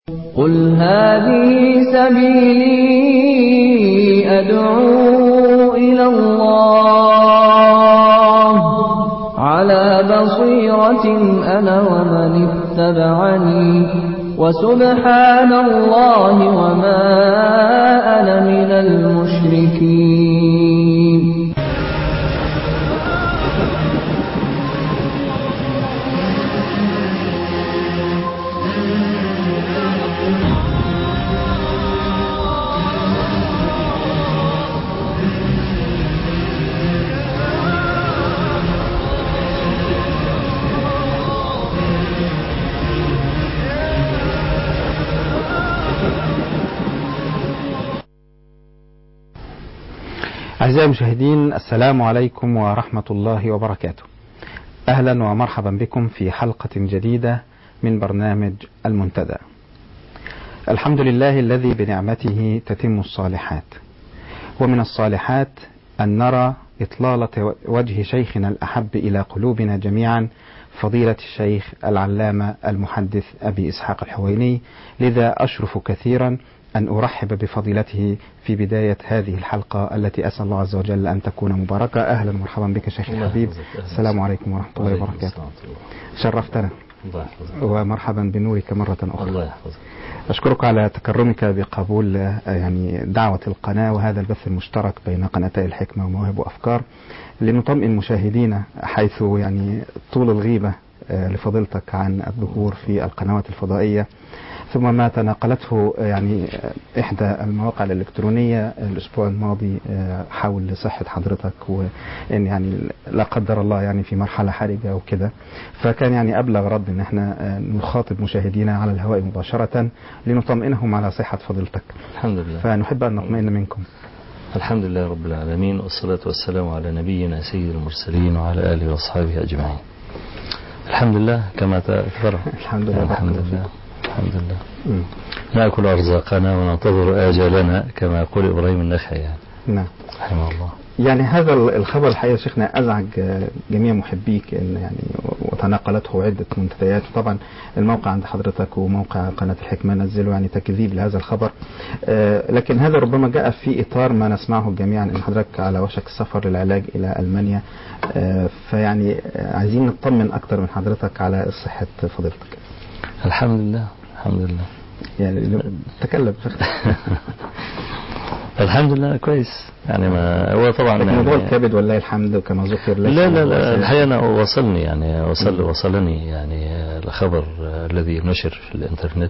قل هذه سبيلي أدعو إلى الله على بصيرة أنا ومن اتبعني وسبحان الله وما أنا من المشركين. أعزائي المشاهدين، السلام عليكم ورحمة الله وبركاته. أهلا ومرحبا بكم في حلقة جديدة من برنامج المنتدى. الحمد لله الذي بنعمته تتم الصالحات، ومن الصالحات أن نرى إطلالة وجه شيخنا الأحب إلى قلوبنا جميعا، فضيلة الشيخ العلامة المحدث أبي إسحاق الحويني. لذا أشرف كثيرا أن أرحب بفضيلته في بداية هذه الحلقة التي أسأل الله عز وجل أن تكون مباركة. أهلا ومرحبا بك شيخ الحبيب. السلام عليكم ورحمة الله وبركاته. شرفتنا ومرحبا بنورك مرة أخرى. الله يحفظك. أشكرك على تكرمك بقبول دعوة القناة وهذا البث المشترك بين قناتي الحكمة ومواهب وأفكار، لنطمئن مشاهدينا حيث طول الغيبة لفضيلتك عن الظهور في القنوات الفضائية، ثم ما تناقلته إحدى المواقع الإلكترونية الأسبوع الماضي حول صحة حضرتك، وإن لا قدر الله في مرحلة حرجة وكده، فكان أبلغ رد إن إحنا نخاطب مشاهدينا على الهواء مباشرة لنطمئنهم على صحة فضيلتك. الحمد لله. فنحب أن نطمئن منكم. الحمد لله رب العالمين، والصلاة والسلام على نبينا سيد المرسلين وعلى آله وأصحابه أجمعين. الحمد لله كما تذكر. الحمد لله. الحمد لله. الحمد لله. نأكل أرزاقنا وننتظر آجالنا كما يقول إبراهيم النخعي. نعم رحمه الله. هذا الخبر الحقيقة شيخنا أزعج جميع محبيك، إن وتناقلته عدة منتديات، وطبعا الموقع عند حضرتك وموقع قناة الحكمة نزلوا تكذيب لهذا الخبر، لكن هذا ربما جاء في إطار ما نسمعه جميعا إن حضرتك على وشك السفر للعلاج إلى ألمانيا، عايزين نطمن أكتر من حضرتك على صحة فضيلتك. الحمد لله. الحمد لله. تكلم. الحمد لله كويس. ما هو طبعا موضوع الكبد والله الحمد كما ذكر. لا الحقيقة أنا وصلني وصلني الخبر الذي نشر في الإنترنت،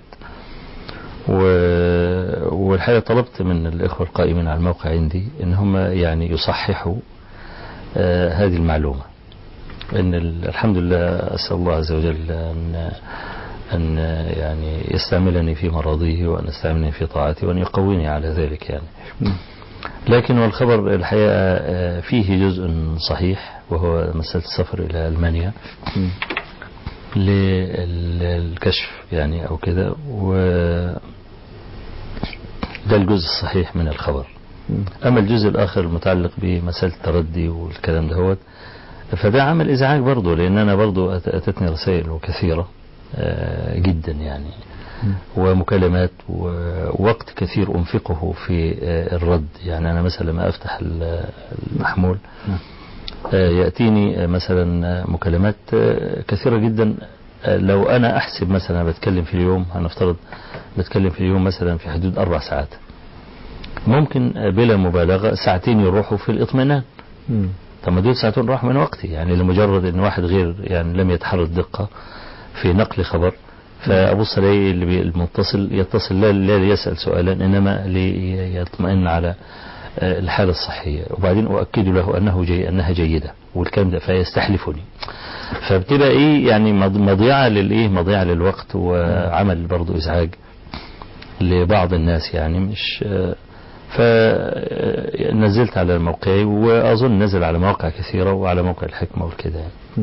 والحقيقة طلبت من الإخوة القائمين على الموقع عندي إن هم يصححوا هذه المعلومة، إن الحمد لله أسأل الله عز وجل أن يستعملني في مرضيه، وأن يستعملني في طاعته، وأن يقويني على ذلك لكن والخبر الحقيقة فيه جزء صحيح، وهو مسألة السفر إلى ألمانيا للكشف أو كده، وده الجزء الصحيح من الخبر. أما الجزء الآخر المتعلق بمسألة التردي والكلام دهوت، فده عمل إزعاج برضه، لأن أنا برضه أتتني رسائل كثيرة جدا ومكالمات ووقت كثير أنفقه في الرد. أنا مثلا لما أفتح المحمول يأتيني مثلا مكالمات كثيرة جدا. لو أنا أحسب مثلا بتكلم في اليوم، هنفترض بتكلم في اليوم مثلا في حدود 4 ساعات، ممكن بلا مبالغة ساعتين يروحوا في الإطمئنان. طب ما دول ساعتين راح من وقتي، لمجرد أن واحد غير لم يتحرى الدقة في نقل خبر، فأبص عليه المتصل يتصل لا ليسأل سؤالا، إنما ليطمئن على الحالة الصحية، وبعدين أؤكد له أنها جيدة والكلام ده، فيستحلفني. فبتبقى مضيعة مضيعة للوقت، وعمل برضو إزعاج لبعض الناس مش. فنزلت على موقعي، وأظن نزل على مواقع كثيرة وعلى موقع الحكمة والكده.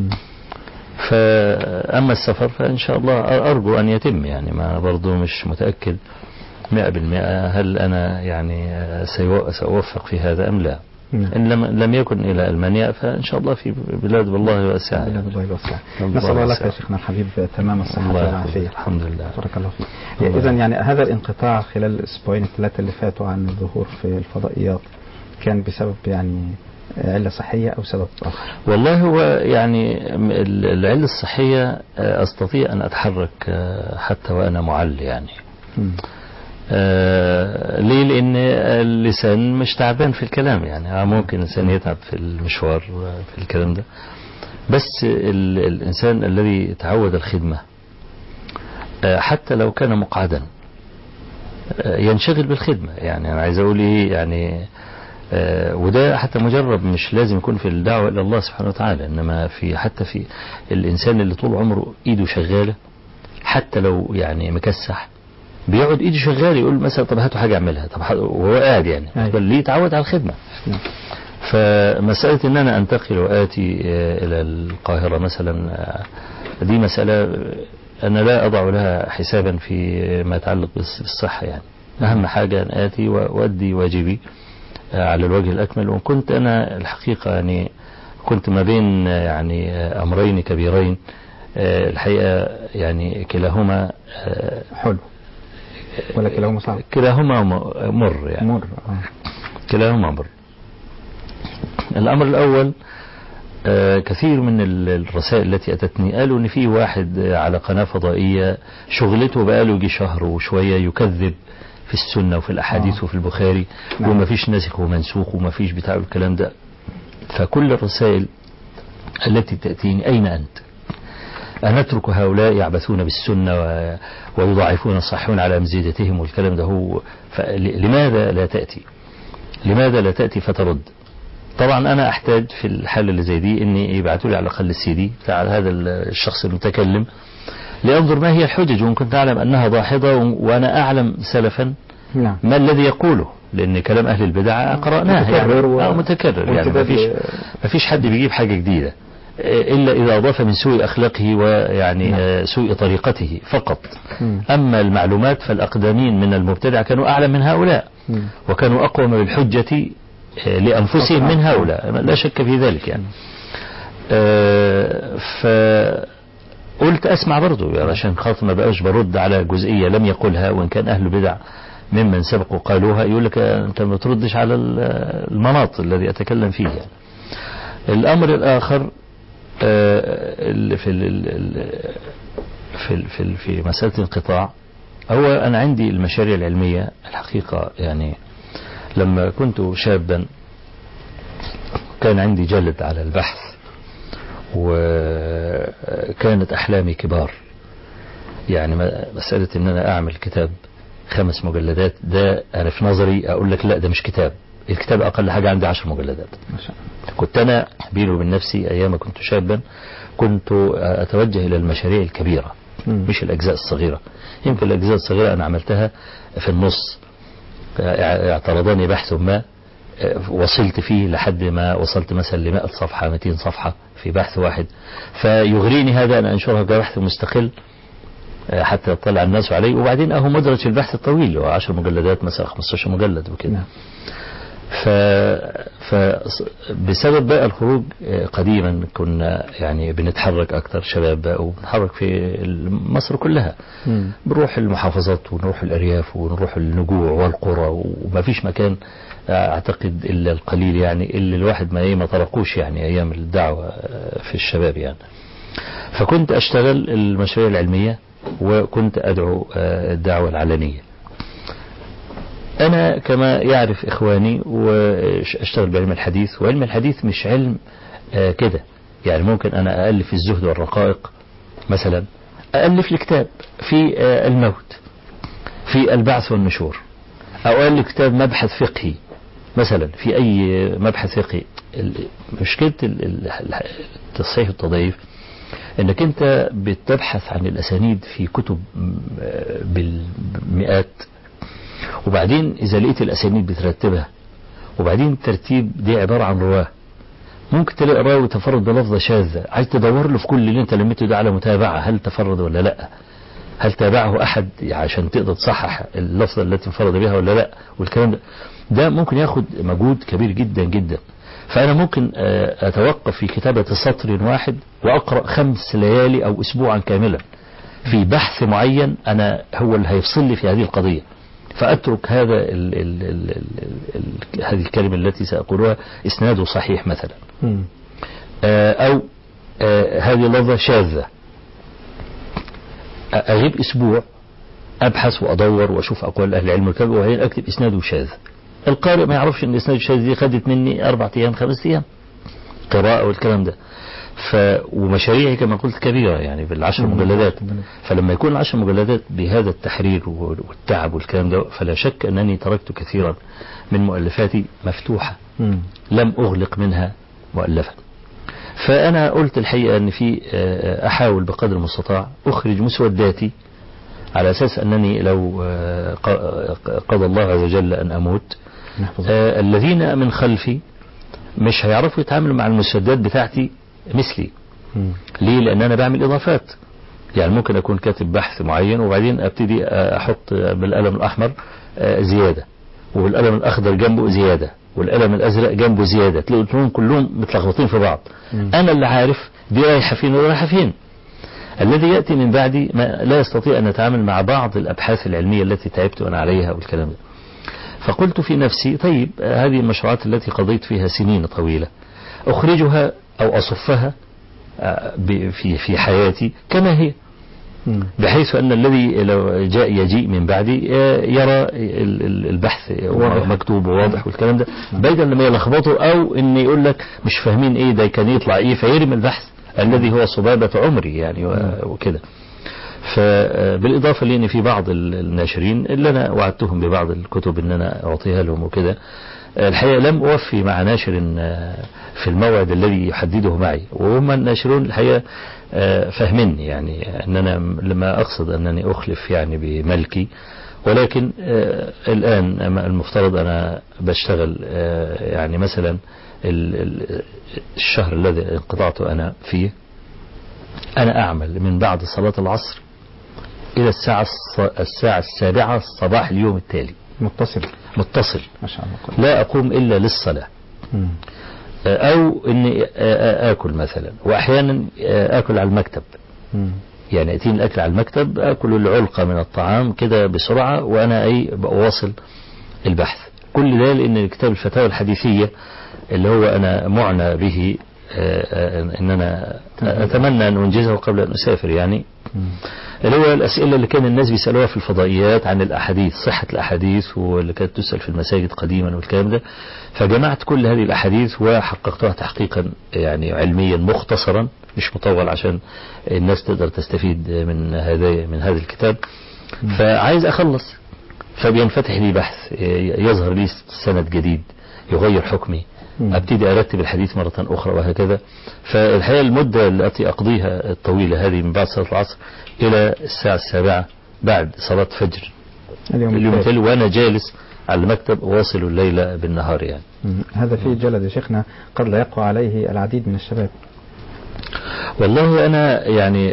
فأما السفر فإن شاء الله أرجو أن يتم، ما برضو مش متأكد 100% هل أنا سأوفق في هذا أم لا. إن لم يكن إلى ألمانيا فإن شاء الله في بلاد والله واسعة. بلاد الله واسعة. نسأل الله لك يا شيخنا الحبيب تمام الصحة والعافية. الحمد لله. بارك الله فيك. إذا يعني هذا الانقطاع خلال الأسبوعين الثلاثة اللي فاتوا عن الظهور في الفضائيات كان بسبب يعني علة صحية أو سبب آخر؟ والله هو يعني العلة الصحية أستطيع أن أتحرك حتى وأنا معل يعني. ليه؟ لأن اللسان مش تعبان في الكلام يعني. ممكن الإنسان يتعب في المشوار في الكلام ده، بس الإنسان الذي تعود الخدمة حتى لو كان مقعدا ينشغل بالخدمة. يعني أنا عايز أقول إيه يعني، وده حتى مجرب، مش لازم يكون في الدعوة إلى الله سبحانه وتعالى، إنما حتى في الإنسان اللي طول عمره إيده شغالة حتى لو يعني مكسح بيقعد إيده شغالة، يقول مثلا طب هاتوا حاجة أعملها، طب وهو قاعد يعني بل ليه يتعود على الخدمة. فمسألة إن أنا أنتقل وآتي إلى القاهرة مثلا دي مسألة أنا لا أضع لها حسابا في ما يتعلق بالصحة يعني. أهم حاجة أن آتي وأدي واجبي على الوجه الأكمل. وكنت أنا الحقيقة يعني كنت ما بين يعني أمرين كبيرين الحقيقة، يعني كلاهما حلو ولا كلاهما صعب؟ كلاهما مر يعني. مر. كلاهما مر. الأمر الأول كثير من الرسائل التي أتتني قالوا إن في واحد على قناة فضائية شغلته بقاله يجي شهر وشوية يكذب في السنة وفي الأحاديث وفي البخاري وما فيش ناسخ ومنسوخ وما فيش بتاع الكلام ده. فكل الرسائل التي تأتيني أين أنت؟ أنترك هؤلاء يعبثون بالسنة ويضاعفون الصحيحون على أمزجتهم والكلام ده هو. لماذا لا تأتي؟ لماذا لا تأتي فترد؟ طبعا أنا أحتاج في الحالة اللي زي دي إني يبعثوا لي على الأقل السي دي بتاع هذا الشخص المتكلم لأنظر ما هي الحجج، وإن كنت أعلم أنها داحضة وأنا أعلم سلفا ما الذي يقوله، لأن كلام أهل البدع قرأناه يعني متكرر يعني ما فيش حد بيجيب حاجة جديدة إلا إذا أضاف من سوء أخلاقه ويعني سوء طريقته فقط. أما المعلومات فالأقدمين من المبتدع كانوا أعلم من هؤلاء وكانوا أقوم بالحجة لأنفسهم من هؤلاء، لا شك في ذلك يعني. فقلت أسمع برضو يعني عشان خاطر ما بقاش برد على جزئية لم يقولها، وإن كان أهل البدع ممن سبقوا قالوها يقول لك أنت ما تردش على المناط الذي أتكلم فيه يعني. الأمر الآخر في مسألة الانقطاع، هو أنا عندي المشاريع العلمية الحقيقة يعني. لما كنت شابا كان عندي جلد على البحث وكانت أحلامي كبار يعني. مسألة إن أنا أعمل كتاب 5 مجلدات ده أنا في نظري أقول لك لا ده مش كتاب. الكتاب أقل حاجة عندي 10 مجلدات. كنت أنا بيني وبين نفسي أيام كنت شابا كنت أتوجه إلى المشاريع الكبيرة مش الأجزاء الصغيرة. يمكن الأجزاء الصغيرة أنا عملتها في النص، اعترضني بحث ما وصلت فيه لحد ما وصلت مثلا ل100 صفحة 200 صفحة في بحث واحد، فيغريني هذا أن أنشرها كبحث مستقل حتى يطلع الناس عليه. وبعدين أهو مدرج البحث الطويل هو 10 مجلدات مثلا 15 مجلد وكده. فبسبب بقى الخروج قديما كنا يعني بنتحرك أكثر شباب بقى وبنتحرك في مصر كلها. بنروح المحافظات ونروح الأرياف ونروح النجوع والقرى وما فيش مكان أعتقد إلا القليل يعني اللي الواحد ما طرقوش يعني أيام الدعوة في الشباب يعني. فكنت أشتغل المشاريع العلمية وكنت أدعو الدعوة العلنية. أنا كما يعرف إخواني وأشتغل بعلم الحديث، وعلم الحديث مش علم كده يعني. ممكن أنا أألف في الزهد والرقائق مثلا، أألف لكتاب في الموت في البعث والنشور، أو أألف كتاب مبحث فقهي مثلا في أي مبحث فقهي. مشكلة التصحيح والتضعيف انك انت بتبحث عن الاسانيد في كتب بالمئات، وبعدين اذا لقيت الاسانيد بترتبها، وبعدين الترتيب دي عبارة عن رواه. ممكن تلاقي راوي تفرد بلفظة شاذة، عايز تدور له في كل اللي انت لميته ده على متابعة هل تفرد ولا لا. هل تابعه أحد عشان تقدر تصحح اللفظة التي انفرد بها ولا لا، والكلام ده ممكن ياخد مجهود كبير جدا جدا. فأنا ممكن أتوقف في كتابة سطر واحد وأقرأ 5 ليالي أو أسبوعا كاملا في بحث معين أنا هو اللي هيفصل لي في هذه القضية، فأترك هذا هذه الكلمة التي سأقولها إسناده صحيح مثلا، أو هذه اللفظة شاذة، أغيب أسبوع أبحث وأدور وأشوف أقوال أهل العلم والكلام، وبعدين أكتب إسناده شاذ. القارئ ما يعرفش إن إسناده شاذ دي خدت مني 4 أيام 5 أيام قراءة والكلام ده. ومشاريعي كما قلت كبيرة يعني بال10 مجلدات، فلما يكون 10 مجلدات بهذا التحرير والتعب والكلام ده، فلا شك أنني تركت كثيرا من مؤلفاتي مفتوحة لم أغلق منها مؤلفا. فأنا قلت الحقيقة أن في أحاول بقدر المستطاع أخرج مسوداتي، على أساس أنني لو قضى الله عز وجل أن أموت الذين من خلفي مش هيعرفوا يتعاملوا مع المسودات بتاعتي مثلي. ليه؟ لأن أنا بعمل إضافات، يعني ممكن أكون كاتب بحث معين وبعدين أبتدي أحط بالقلم الأحمر زيادة، والقلم الأخضر جنبه زيادة، والقلم الأزرق جنبه زيادة، تلاقوا كلهم متلخبطين في بعض. أنا اللي عارف دي رايحة فين ولا رايحة فين. الذي يأتي من بعدي لا يستطيع أن يتعامل مع بعض الأبحاث العلمية التي تعبت أنا عليها والكلام ده. فقلت في نفسي طيب هذه المشروعات التي قضيت فيها سنين طويلة أخرجها أو أصفها في حياتي كما هي، بحيث أن الذي لو يجيء من بعدي يرى البحث مكتوب وواضح والكلام ده، بدل لما يلخبطوا أو إن يقول لك مش فاهمين إيه ده كان يطلع إيه، فيرمي البحث الذي هو صبابة عمري يعني وكده. فبالإضافة لأن في بعض الناشرين اللي أنا وعدتهم ببعض الكتب إن أنا أعطيها لهم وكده، الحقيقة لم أوفي مع ناشر في الموعد الذي يحدده معي، وهم الناشرون الحقيقة فهمني يعني أن أنا لما أقصد أنني أخلف يعني بملكي، ولكن الآن المفترض أنا بشتغل يعني مثلا الشهر الذي انقطعت أنا فيه أنا أعمل من بعد صلاة العصر إلى الساعة 7 صباح اليوم التالي، متصل ما شاء الله. لا أقوم إلا للصلاة، أو إني آكل مثلا، وأحيانا آكل على المكتب، يعني يأتيني الأكل على المكتب، آكل العلقة من الطعام كده بسرعة وأنا بواصل البحث. كل ده لأن كتاب الفتاوى الحديثية اللي هو أنا معنى به إن أنا أتمنى أن أنجزه قبل أن أسافر، يعني اللي هو الأسئلة اللي كان الناس بيسألوها في الفضائيات عن الأحاديث، صحة الأحاديث، واللي كانت تسأل في المساجد قديما والكلام ده. فجمعت كل هذه الأحاديث وحققتها تحقيقا يعني علميا مختصرا مش مطول عشان الناس تقدر تستفيد من هذا الكتاب. فعايز أخلص، فبينفتح لي بحث، يظهر لي سند جديد يغير حكمي، أبتدي أرتب الحديث مرة أخرى وهكذا. فالحقيقة المدة التي أقضيها الطويلة هذه من بعد صلاة العصر إلى الساعة 7 بعد صلاة فجر اليوم التالي، وأنا جالس على المكتب واصل الليل بالنهار يعني. هذا فيه جلد يا شيخنا قد لا يقوى عليه العديد من الشباب. والله أنا يعني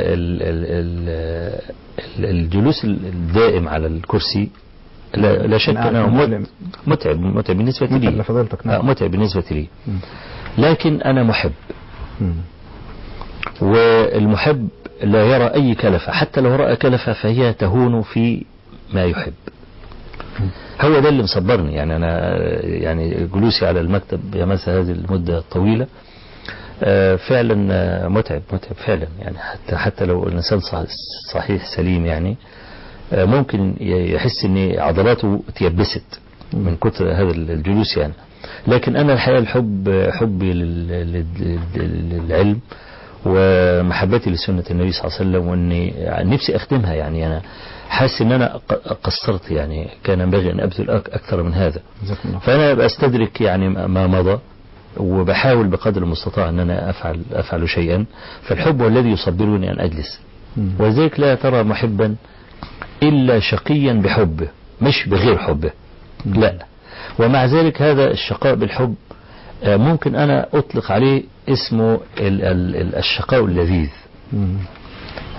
الجلوس الدائم على الكرسي لا شك أنه متعب بالنسبة لي، متعب بالنسبة لي، لكن أنا محب، والمحب لا يرى أي كلفة، حتى لو رأى كلفة فهي تهون في ما يحب. هو ده اللي مصبرني يعني. أنا يعني جلوسي على المكتب يا مثلا هذه المدة الطويلة فعلا متعب فعلا يعني. حتى لو الإنسان صحيح سليم يعني ممكن يحس ان عضلاته تيبست من كتر هذا الجلوس يعني. لكن انا الحقيقة حبي للعلم ومحبتي لسنة النبي صلى الله عليه وسلم، واني نفسي اختمها يعني. انا حاسس ان انا قصرت يعني، كان ينبغي ان ابذل اكثر من هذا. فانا بستدرك يعني ما مضى، وبحاول بقدر المستطاع ان انا افعل شيئا. فالحب هو الذي يصبرني ان اجلس، ولذلك لا ترى محبا إلا شقيا بحبه مش بغير حبه، لا. ومع ذلك هذا الشقاء بالحب ممكن أنا أطلق عليه اسمه الشقاء اللذيذ.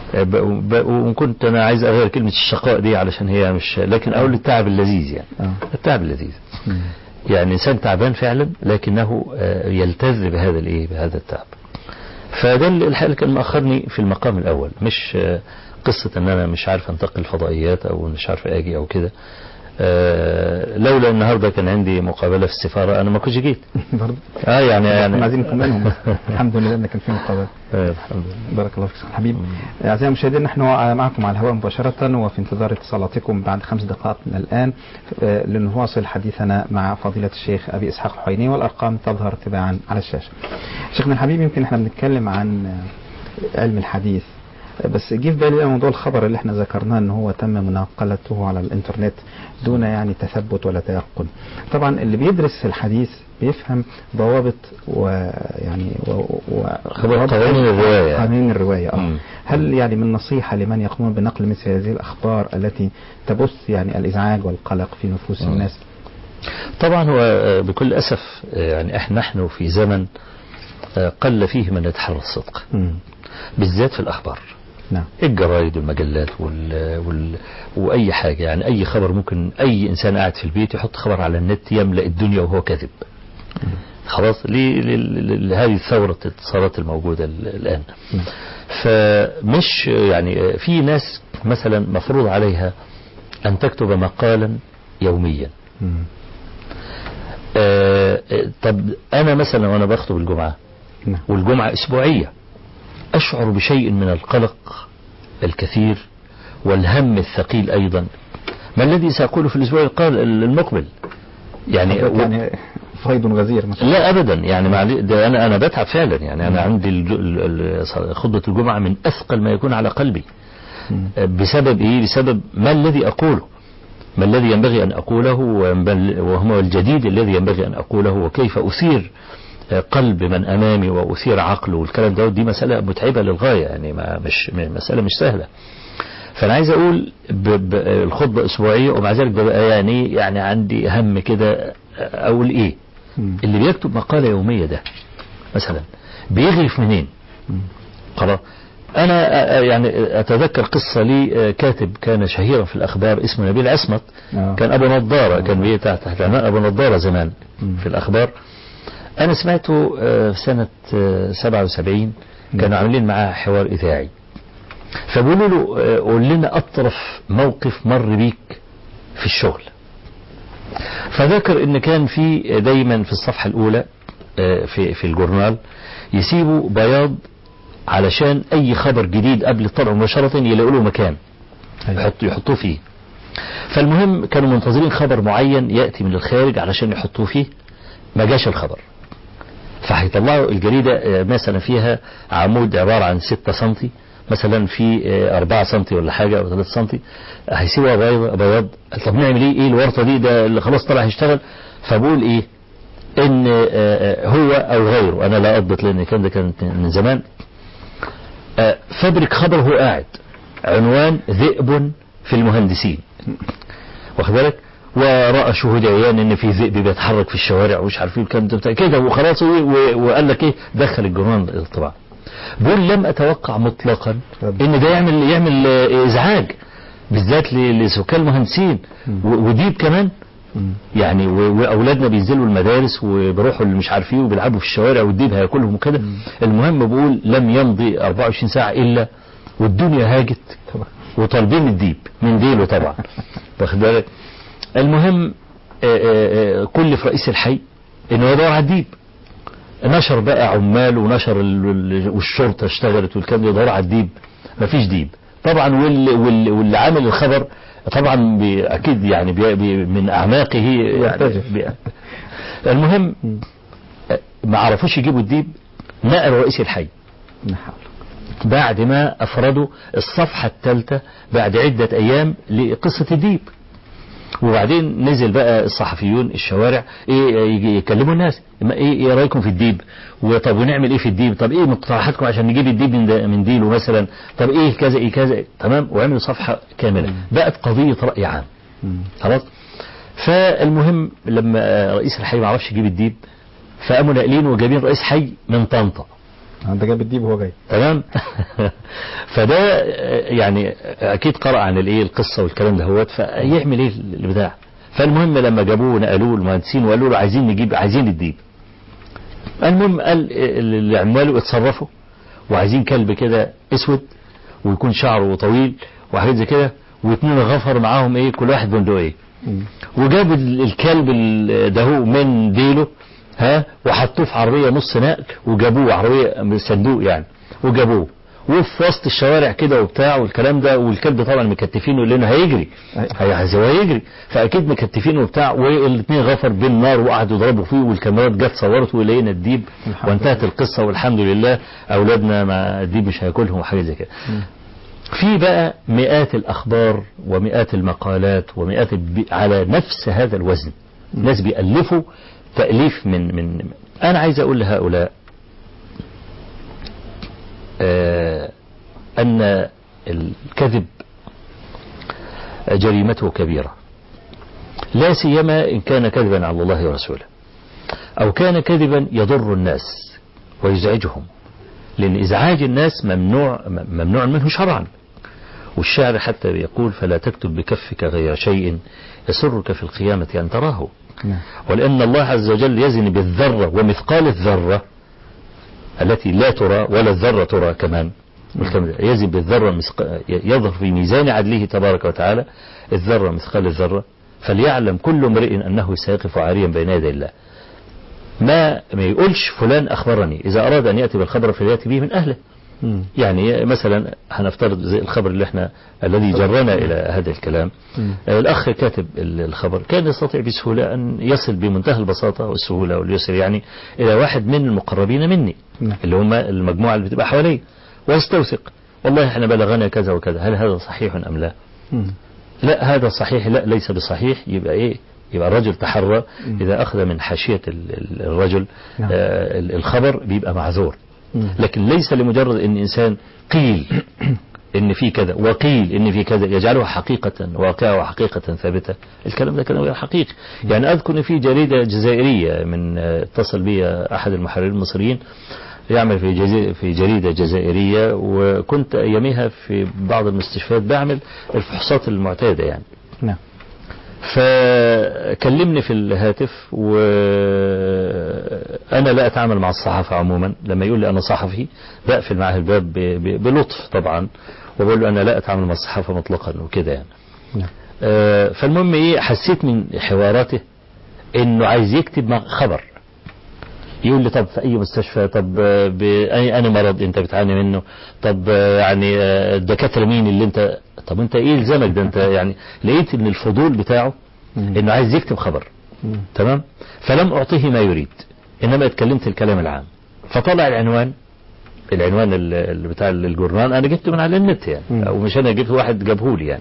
وكنت انا عايز اغير كلمة الشقاء دي علشان هي مش، لكن اقول التعب اللذيذ يعني. التعب اللذيذ يعني انسان تعبان فعلا لكنه يلتذ بهذا الايه، بهذا التعب. فده الحقيقة كان مأخرني في المقام الاول، مش قصة ان انا مش عارف انتقل الفضائيات او مش عارف اجي او كده. لولا النهارده كان عندي مقابلة في السفارة انا ما كنتش جيت برضه. يعني عايزين نكون منهم. الحمد لله ان كان في مقابلة. الحمد لله. بارك الله فيك حبيبي. اعزائي المشاهدين، نحن معكم على الهواء مباشرة وفي انتظار اتصالاتكم بعد 5 دقائق من الان لنواصل حديثنا مع فضيلة الشيخ ابي اسحاق الحويني، والارقام تظهر تباعا على الشاشة. شيخنا الحبيب، يمكن احنا بنتكلم عن علم الحديث، بس جه في بالي موضوع الخبر اللي احنا ذكرناه ان هو تم مناقلته على الانترنت دون يعني تثبت ولا تيقن. طبعا اللي بيدرس الحديث بيفهم ضوابط ويعني قوانين الرواية. قوانين الرواية. هل يعني من نصيحة لمن يقومون بنقل مثل هذه الأخبار التي تبث يعني الإزعاج والقلق في نفوس الناس؟ طبعا هو بكل أسف يعني نحن في زمن قل فيه من يتحرى الصدق، بالذات في الأخبار. نعم. الجرايد والمجلات وأي حاجة، يعني أي خبر ممكن أي إنسان قاعد في البيت يحط خبر على النت يملأ الدنيا وهو كاذب. خلاص لهذه الثورة الاتصالات الموجودة الآن. فمش يعني في ناس مثلا مفروض عليها أن تكتب مقالا يوميا. طب أنا مثلا وأنا بخطب الجمعة والجمعة أسبوعية أشعر بشيء من القلق الكثير والهم الثقيل أيضا. ما الذي سأقوله في الأسبوع المقبل؟ يعني فيض غزير مثلا. لا أبدا، يعني ده أنا بتعب فعلا. يعني أنا عندي خطبة الجمعة من أثقل ما يكون على قلبي. بسبب إيه؟ بسبب ما الذي أقوله، ما الذي ينبغي أن أقوله، وهو الجديد الذي ينبغي أن أقوله، وكيف أثير قلب من أمامي وأثير عقله والكلام ده. دي مسألة متعبة للغاية، يعني مش مسألة مش سهلة. فأنا عايز أقول الخطبة أسبوعية ومع ذلك ببقى يعني عندي هم كده أقول إيه. اللي بيكتب مقالة يومية ده مثلا بيغرف منين؟ خلاص. أنا يعني أتذكر قصة لي كاتب كان شهيرا في الأخبار اسمه نبيل عصمت. كان أبو نضارة، كان بيه تحت عنوان أبو نضارة زمان في الأخبار. أنا سمعته في سنة 77 كانوا عاملين معاه حوار إذاعي، فبقولوا له قول لنا أطرف موقف مر بيك في الشغل. فذكر إن كان في دايما في الصفحة الأولى في الجورنال يسيبوا بياض علشان أي خبر جديد قبل الطبع مباشرة يلاقوا له مكان يحطوه فيه. فالمهم كانوا منتظرين خبر معين يأتي من الخارج علشان يحطوه فيه، ما جاش الخبر. فهيطلعوا الجريدة مثلا فيها عمود عبارة عن 6 سنتي مثلا، في 4 سنتي ولا حاجة أو 3 سنتي، هيسيبوها بياض. طب نعمل ايه الورطة دي؟ ده اللي خلاص طلع هيشتغل. فبقول ايه ان هو او غيره، انا لا اضبط لان الكلام ده كان من زمان، فبرك خبر هو قاعد عنوان ذئب في المهندسين، واخد بالك، ورأى شهود عيان ان في ذئب بيتحرك في الشوارع ومش عارفين الكلام ده كده وخلاص، وقال لك ايه دخل الجرنان الطباعة. بقول لم اتوقع مطلقا ان ده يعمل ازعاج بالذات لسكان المهندسين وديب كمان. يعني واولادنا بينزلوا المدارس وبيروحوا اللي مش عارفين وبيلعبوا في الشوارع والديب هياكلهم وكده. المهم بقول لم يمضي 24 ساعة الا والدنيا هاجت وطالبين الديب من ديله طبعا، واخد بالك. المهم كل في رئيس الحي انه يدور على الديب. نشر بقى عمال ونشر والشرطة اشتغلت والكلام ده يدور على الديب، مفيش ديب طبعا. واللي عامل الخبر طبعا اكيد يعني من اعماقه يعني المهم ما عرفوش يجيبوا الديب. نقلوا رئيس الحي بعد ما افردوا الصفحة الثالثة بعد عدة ايام لقصة الديب. وبعدين نزل بقى الصحفيون الشوارع ايه يكلموا الناس ايه رايكم في الديب، وطب ونعمل ايه في الديب، طب ايه مقترحاتكم عشان نجيب الديب من ديله مثلا، طب ايه كذا ايه كذا. تمام. وعملوا صفحة كاملة بقت قضية رأي عام. خلاص. فالمهم لما رئيس الحي ما عرفش يجيب الديب فقاموا ناقلين وجايبين رئيس حي من طنطا ده جاب الديب وهو جاي. تمام. فده يعني اكيد قرأ عن الايه القصة والكلام ده هوت، فيعمل ايه البتاع. فالمهم لما جابوه ونقلوه المهندسين وقالوا له عايزين الديب. المهم قال اللي عماله اتصرفوا وعايزين كلب كده اسود ويكون شعره طويل وحاجات زي كده، واثنين غفر معاهم ايه كل واحد بندقية، وجاب الكلب ده هو من ديله وحطوه في عربية نص نقل وجابوه عربية من صندوق يعني، وجابوه وفي وسط الشوارع كده وبتاع والكلام ده، والكلب طبعا مكتفينه لانه هيجري هيجري، فاكيد مكتفينه وبتاع، والاثنين غفر بالنار وقعدوا يضربوا فيه والكاميرات جت صورت ولقينا الديب وانتهت القصة والحمد لله. اولادنا ما الديب مش هياكلهم وحاجه زي كده. في بقى مئات الأخبار ومئات المقالات ومئات على نفس هذا الوزن. ناس بيألفوا تأليف من أنا عايز أقول لهؤلاء أن الكذب جريمته كبيرة، لا سيما إن كان كذبا على الله ورسوله، أو كان كذبا يضر الناس ويزعجهم، لأن إزعاج الناس ممنوع منه شرعا. والشاعر حتى يقول فلا تكتب بكفك غير شيء يسرك في القيامة أن تراه. ولأن الله عز وجل يزن بالذرة ومثقال الذرة التي لا ترى ولا الذرة ترى كمان، يزن بالذرة يظهر في ميزان عدله تبارك وتعالى الذرة مثقال الذرة، فليعلم كل امرئ أنه سيقف عاريا بين يدي الله. ما يقولش فلان أخبرني، إذا أراد أن يأتي بالخبر فليأتي به من أهله. يعني مثلا هنفترض زي الخبر الذي جرنا إلى هذا الكلام. الأخ كاتب الخبر كان يستطيع بسهولة أن يصل بمنتهى البساطة والسهولة واليسر يعني إلى واحد من المقربين مني اللي هم المجموعة اللي بتبقى حواليه، ويستوثق والله احنا بلغنا كذا وكذا، هل هذا صحيح أم لا؟ لا هذا صحيح، لا ليس بصحيح. يبقى إيه؟ يبقى الرجل تحرى إذا أخذ من حاشية الرجل الخبر بيبقى معذور. لكن ليس لمجرد ان انسان قيل ان في كذا وقيل ان في كذا يجعلها حقيقة واقعة وحقيقة ثابتة. الكلام ده كلام غير حقيقي. يعني اذكر ان في جريدة جزائرية من اتصل بي احد المحررين المصريين يعمل في جريدة جزائرية، وكنت اياميها في بعض المستشفيات بعمل الفحوصات المعتادة يعني. نعم. فكلمني في الهاتف، وأنا لا أتعامل مع الصحافة عموما. لما يقول لي أنا صحفي بقفل معه الباب بلطف طبعا، وبقول له أنا لا أتعامل مع الصحافة مطلقا وكده يعني. فالمهم إيه، حسيت من حواراته إنه عايز يكتب خبر، يقول لي طب في أي مستشفى، طب بأي مرض أنت بتعاني منه، طب يعني الدكاترة مين اللي أنت، طب أنت إيه إلزامك ده أنت يعني. لقيت إن الفضول بتاعه إنه عايز يكتب خبر. تمام. فلم أعطيه ما يريد، إنما اتكلمت الكلام العام. فطلع العنوان اللي بتاع الجورنال أنا جبته من على النت يعني، أو مش أنا جبت، واحد جابه لي يعني.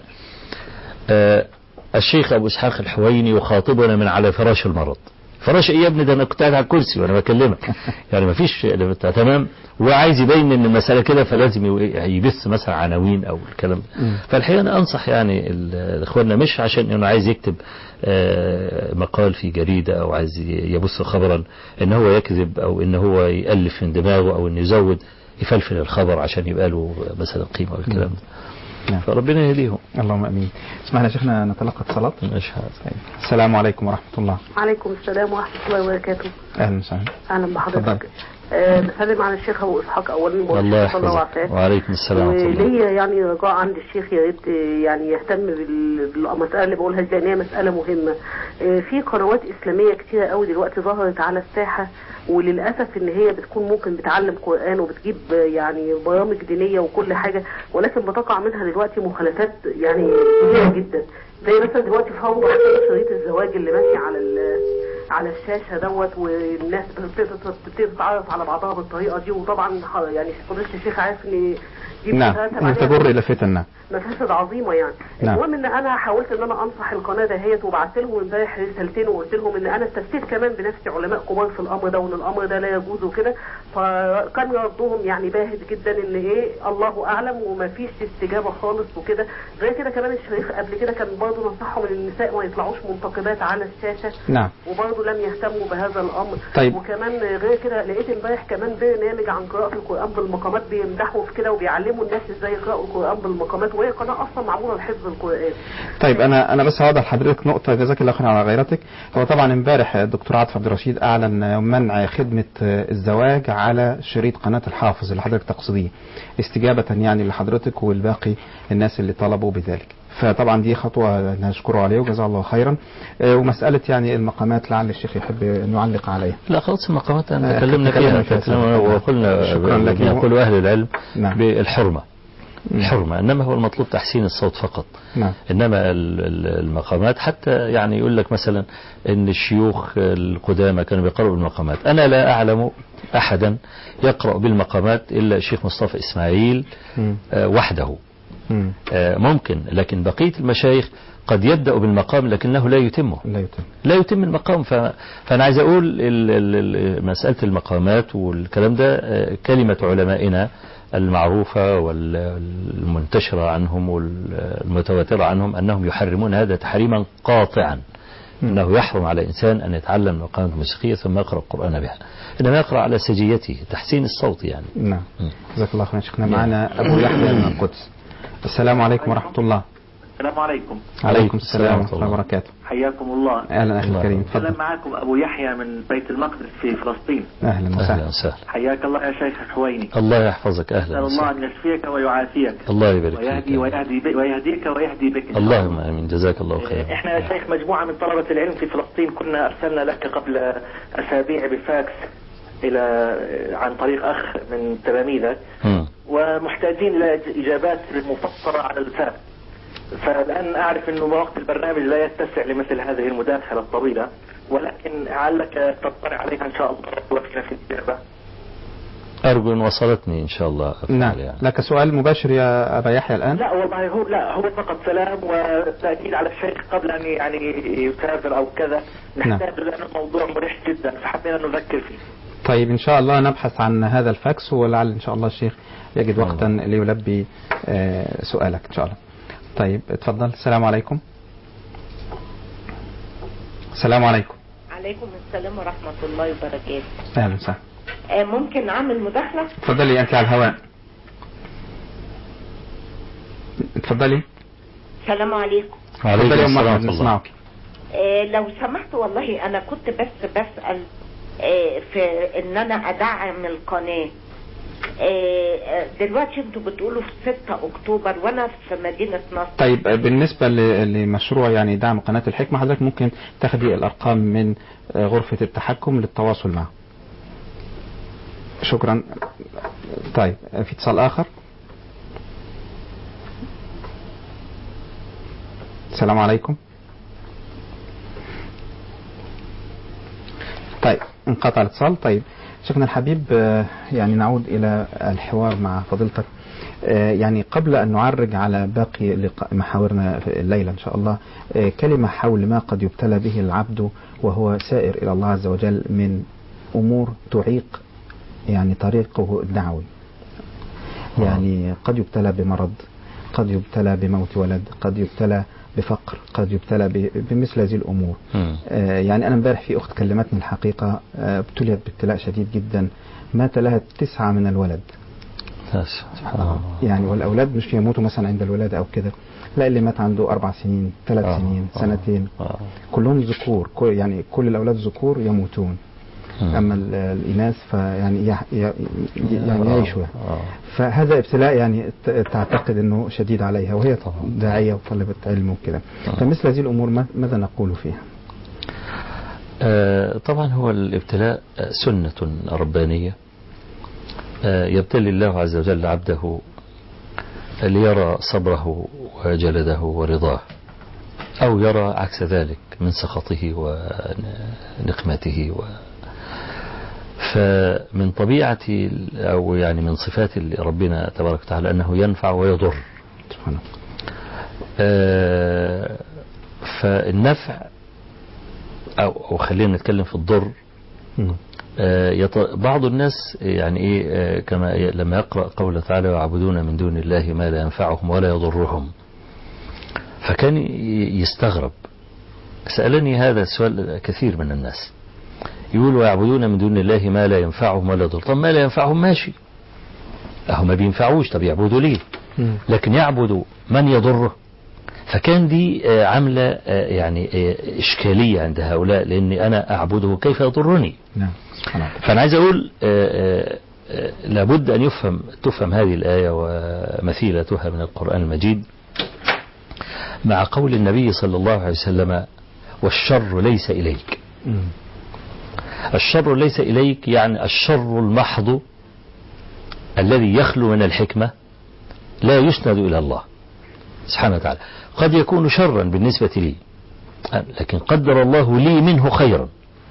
الشيخ أبو إسحاق الحويني يخاطبنا من على فراش المرض. فراش ايه يا ابني، ده انا كنت قاعد على الكرسي وانا بكلمك يعني، ما فيش. تمام. وعايز يبين ان المساله كده، فلازم يبث مثلا عناوين او الكلام ده. فالحقيقه انا انصح يعني اخواننا، مش عشان انه عايز يكتب مقال في جريده او عايز يبث خبرا ان هو يكذب او ان هو يالف من دماغه او انه يزود يفلفل الخبر عشان يبقى له مثلا قيمه والكلام ده. فربنا يهديهم. اللهم امين. اسمحنا يا شيخنا نتلقى اتصالات. السلام عليكم ورحمه الله. وعليكم السلام ورحمه الله وبركاته. اهلا وسهلا. اهلا بحضرتك. بسلم على الشيخ ابو اسحاق اولا، الله يحفظك. وعليكم السلام ورحمه الله. وليا يعني رجاء عند الشيخ، يا ريت يعني يهتم بالمساله اللي بقولها دي، لان هي مساله مهمه. في قنوات اسلاميه كتيره قوي دلوقتي ظهرت على الساحه، وللاسف ان هي بتكون ممكن بتعلم قران وبتجيب يعني برامج دينيه وكل حاجه، ولكن بتقع منها دلوقتي مخالفات يعني كتيره جدا. زي مثلا دلوقتي في فوضى شريط الزواج اللي ماشي على الشاشه دوت، والناس بتبتدي تتعرف على بعضها بالطريقه دي. وطبعا يعني فضيله الشيخ عارف ان دي تجر الى فتن. مفاسد عظيمه يعني. المهم ان انا حاولت ان انا انصح القناه دهيت، وبعت لهم امبارح رسالتين وقلت لهم ان انا استفتيت كمان بنفسي علماء كبار في الامر ده، وان الامر ده لا يجوز وكده. فكان ردهم يعني باهت جدا ان ايه الله اعلم، وما فيش استجابه خالص وكده. زي كده كمان الشيخ قبل كده كان برضه نصحهم ان النساء ما يطلعوش منتقبات على الشاشه. نعم. وبرضه برضه لم يهتموا بهذا الامر. طيب. وكمان غير كده لقيت امبارح كمان برنامج عن قراءه القران بالمقامات، بيمدحوا في كده وبيعلموا الناس ازاي يقراوا القران بالمقامات، وهي قناه اصلا معموله لحفظ القران. طيب انا بس هوضح لحضرتك نقطه، جزاك الله خير على غيرتك. هو طبعا امبارح الدكتور عاطف عبد الرشيد اعلن منع خدمه الزواج على شريط قناه الحافظ اللي حضرتك تقصديه، استجابه يعني لحضرتك والباقي الناس اللي طلبوا بذلك. فطبعا دي خطوه نشكره عليه وجزاه الله خيرا. ومساله يعني المقامات لعل الشيخ يحب ان يعلق عليها. لا خلاص المقامات تكلمنا فيها وقلنا شكرا لك. يقول اهل العلم نعم. بالحرمه الحرمة، إنما هو المطلوب تحسين الصوت فقط. نعم. إنما المقامات حتى يعني يقول لك مثلا إن الشيوخ القدامى كانوا بيقرأوا بالمقامات. أنا لا أعلم أحدا يقرأ بالمقامات إلا الشيخ مصطفى إسماعيل وحده. ممكن، لكن بقية المشايخ قد يبدأ بالمقام لكنه لا يتم المقام. فأنا عايز أقول مسألة المقامات والكلام ده كلمة علمائنا المعروفة والمنتشرة عنهم والمتواترة عنهم أنهم يحرمون هذا تحريما قاطعا، أنه يحرم على إنسان أن يتعلم المقامات الموسيقية ثم يقرأ القرآن بها، إنما يقرأ على سجيته تحسين الصوت يعني. نعم. جزاك الله خير. شيخنا معنا أبو يحيى من القدس. السلام عليكم ورحمة الله. السلام عليكم. عليكم السلام ورحمة الله وبركاته. حياكم الله. أهلا أخي الكريم. تفضل. معكم أبو يحيى من بيت المقدس في فلسطين. أهلا وسهلا. حياك الله يا شيخ الحويني. الله يحفظك. أهلا. أسأل الله أن يشفيك ويعافيك. الله يبارك فيك. ويهديك ويهدي بك. اللهم آمين. جزاك الله خير. إحنا يا شيخ مجموعة من طلبة العلم في فلسطين كنا أرسلنا لك قبل أسابيع بفاكس عن طريق أخ من تلاميذك، ومحتاجين إلى إجابات مفصلة على الفاكس. فالآن أعرف أنه وقت البرنامج لا يتسع لمثل هذه المداخلة الطويلة، ولكن لعلك تطلع عليها إن شاء الله وفينا في الإجابة. أرجو أن وصلتني إن شاء الله. نعم. يعني. لك سؤال مباشر يا أبا يحيى الآن؟ لا والله هو فقط سلام وتأكيد على الشيخ قبل أن يعني يسافر أو كذا، نحتاج لأنه الموضوع مريح جدا فحبينا نذكر فيه. طيب إن شاء الله نبحث عن هذا الفاكس، ولعل إن شاء الله الشيخ يجد وقتا ليلبي سؤالك إن شاء الله. طيب اتفضل. السلام عليكم. السلام عليكم. عليكم السلام ورحمة الله وبركاته. أهلا وسهلا. ممكن أعمل مداخلة؟ اتفضلي أنت على الهواء. اتفضلي. السلام عليكم. اتفضلي يا أم أحمد نسمعك. لو سمحت والله أنا كنت بسأل في إن أنا أدعم القناة. دلوقتي انتوا بتقولوا في 6 أكتوبر وانا في مدينة نصر. طيب بالنسبة لمشروع يعني دعم قناة الحكمة، حضرتك ممكن تاخدي الأرقام من غرفة التحكم للتواصل معه. شكرا. طيب في اتصال آخر. السلام عليكم. طيب انقطع الاتصال. طيب شيخنا الحبيب يعني نعود إلى الحوار مع فضيلتك. يعني قبل أن نعرج على باقي محاورنا الليلة إن شاء الله، كلمة حول ما قد يبتلى به العبد وهو سائر إلى الله عز وجل من أمور تعيق يعني طريقه الدعوي. يعني قد يبتلى بمرض، قد يبتلى بموت ولد، قد يبتلى بفقر، قد يبتلى بمثل هذه الأمور. يعني أنا امبارح في أخت كلمتني الحقيقة ابتليت بابتلاء شديد جدا، مات لها 9 من الولد. يعني والأولاد مش يموتوا مثلا عند الولادة أو كده، لا، اللي مات عنده 4 سنين، 3 سنين، 2 سنين، كلهم ذكور، يعني كل الأولاد ذكور يموتون، أما الإناث فيعني يعيشوا. فهذا ابتلاء يعني تعتقد أنه شديد عليها وهي داعية وطلبة علم وكذا. فمثل هذه الأمور ماذا نقول فيها؟ طبعا هو الابتلاء سنة ربانية يبتلي الله عز وجل عبده ليرى صبره وجلده ورضاه، أو يرى عكس ذلك من سخطه ونقمته فمن طبيعة أو يعني من صفات ربنا تبارك وتعالى أنه ينفع ويضر. فالنفع أو خلينا نتكلم في الضر. بعض الناس يعني إيه كما لما يقرأ قوله تعالى ويعبدون من دون الله ما لا ينفعهم ولا يضرهم، فكان يستغرب سألني هذا السؤال كثير من الناس، يقولوا ويعبدون من دون الله ما لا ينفعهم ولا يضرهم. طب ما لا ينفعهم ماشي، هم ما بينفعوش، طب يعبدوا ليه؟ لكن يعبدوا من يضره. فكان دي عاملة يعني إشكالية عند هؤلاء، لأني أنا أعبده كيف يضرني. فأنا عايز أقول لابد أن تفهم هذه الآية ومثيلتها من القرآن المجيد مع قول النبي صلى الله عليه وسلم والشر ليس إليك. الشر ليس إليك يعني الشر المحض الذي يخلو من الحكمة لا يسند إلى الله سبحانه وتعالى. قد يكون شرا بالنسبة لي، لكن قدر الله لي منه خيرا،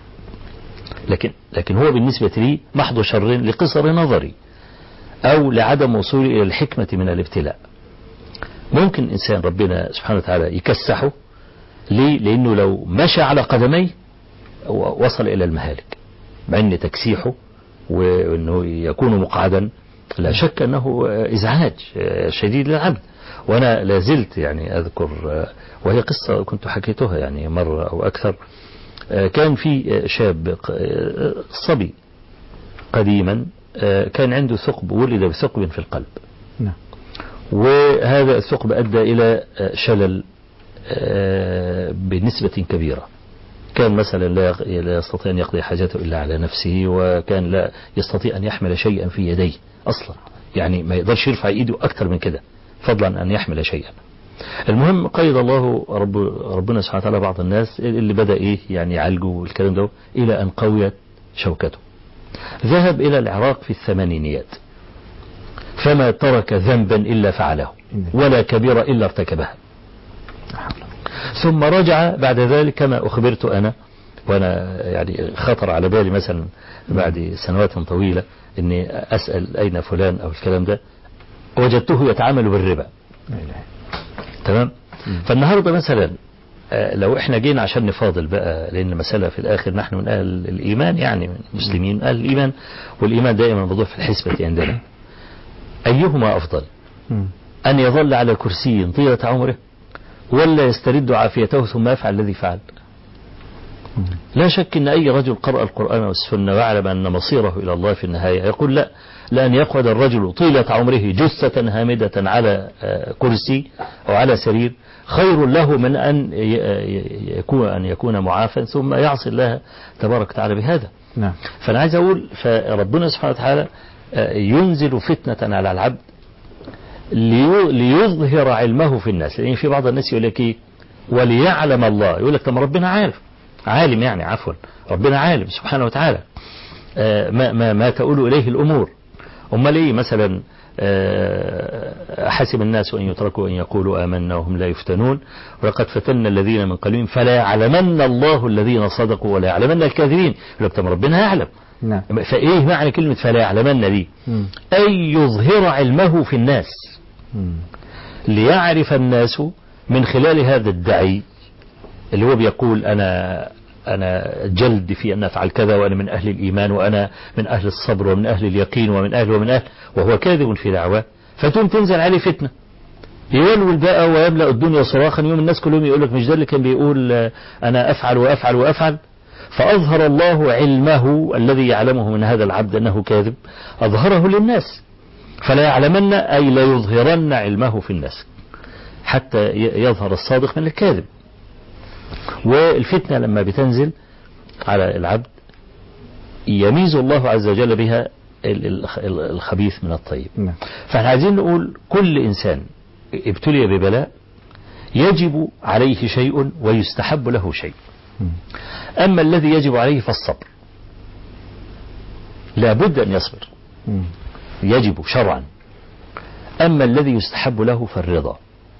لكن هو بالنسبة لي محض شر لقصر نظري أو لعدم وصولي إلى الحكمة من الابتلاء. ممكن إنسان ربنا سبحانه وتعالى يكسحه، ليه؟ لأنه لو مشى على قدميه وصل إلى المهالك، مع أن تكسيحه وأنه يكون مقعدا لا شك أنه إزعاج شديد للعبد. وأنا لازلت يعني أذكر، وهي قصة كنت حكيتها يعني مرة أو أكثر. كان في شاب صبي قديما كان عنده ثقب، ولد بثقب في القلب، وهذا الثقب أدى إلى شلل بنسبة كبيرة. كان مثلا لا يستطيع أن يقضي حاجته إلا على نفسه، وكان لا يستطيع أن يحمل شيئا في يديه أصلا، يعني ما يقدرش يرفع إيده أكثر من كده فضلا أن يحمل شيئا. المهم قيد الله ربنا سبحانه وتعالى بعض الناس اللي بدأ يعني يعالجوا الكلام ده إلى أن قويت شوكته. ذهب إلى العراق في الثمانينيات، فما ترك ذنبا إلا فعله ولا كبيرة إلا ارتكبها. ثم رجع بعد ذلك كما أخبرت أنا، وأنا يعني خطر على بالي مثلا بعد سنوات طويلة أني أسأل أين فلان أو الكلام ده، وجدته يتعامل بالربا. تمام. فالنهاردة مثلا لو احنا جينا عشان نفاضل بقى، لأن المسألة في الآخر نحن من أهل الإيمان، يعني من المسلمين أهل الإيمان، والإيمان دائما موضوع في الحسبة عندنا. أيهما أفضل، أن يظل على كرسي طيلة عمره ولا يسترد عافيته ثم يفعل الذي فعل؟ لا شك أن أي رجل قرأ القرآن والسنة ويعلم أن مصيره إلى الله في النهاية يقول لا، لأن يقعد الرجل طيلة عمره جثة هامدة على كرسي أو على سرير خير له من أن يكون معافى ثم يعصي الله تبارك وتعالى بهذا. فأنا عايز أقول فربنا سبحانه وتعالى ينزل فتنة على العبد ليظهر علمه في الناس. لأن في بعض الناس يقول لك إيه وليعلم الله، يقول لك طب ربنا عارف، عالم يعني عفوا، ربنا عالم سبحانه وتعالى ما تؤول إليه الأمور. أمال إيه مثلا حسب الناس أن يتركوا أن يقولوا آمنا وهم لا يفتنون ولقد فتنا الذين من قبلهم فلا يعلمن الله الذين صدقوا ولا يعلمن الكاذبين. يقول لك طب ربنا يعلم. فإيه معنى كلمة فلا يعلمن دي؟ أي يظهر علمه في الناس ليعرف الناس من خلال هذا الدعي اللي هو بيقول أنا جلد في أن أفعل كذا، وأنا من أهل الإيمان، وأنا من أهل الصبر، ومن أهل اليقين، ومن أهل وهو كاذب في دعواه. فتم تنزل عليه فتنة يولول بقى ويملأ الدنيا صراخا، يوم الناس كلهم يقول لك مش ده اللي كان بيقول أنا أفعل وأفعل وأفعل. فأظهر الله علمه الذي يعلمه من هذا العبد أنه كاذب، أظهره للناس. فلا يعلمن أي لا يظهرن علمه في الناس حتى يظهر الصادق من الكاذب. والفتنة لما بتنزل على العبد يميز الله عز وجل بها الخبيث من الطيب. فاحنا عايزين نقول كل إنسان ابتلي ببلاء يجب عليه شيء ويستحب له شيء. أما الذي يجب عليه فالصبر، لا بد أن يصبر، يجب شرعا. أما الذي يستحب له فالرضا.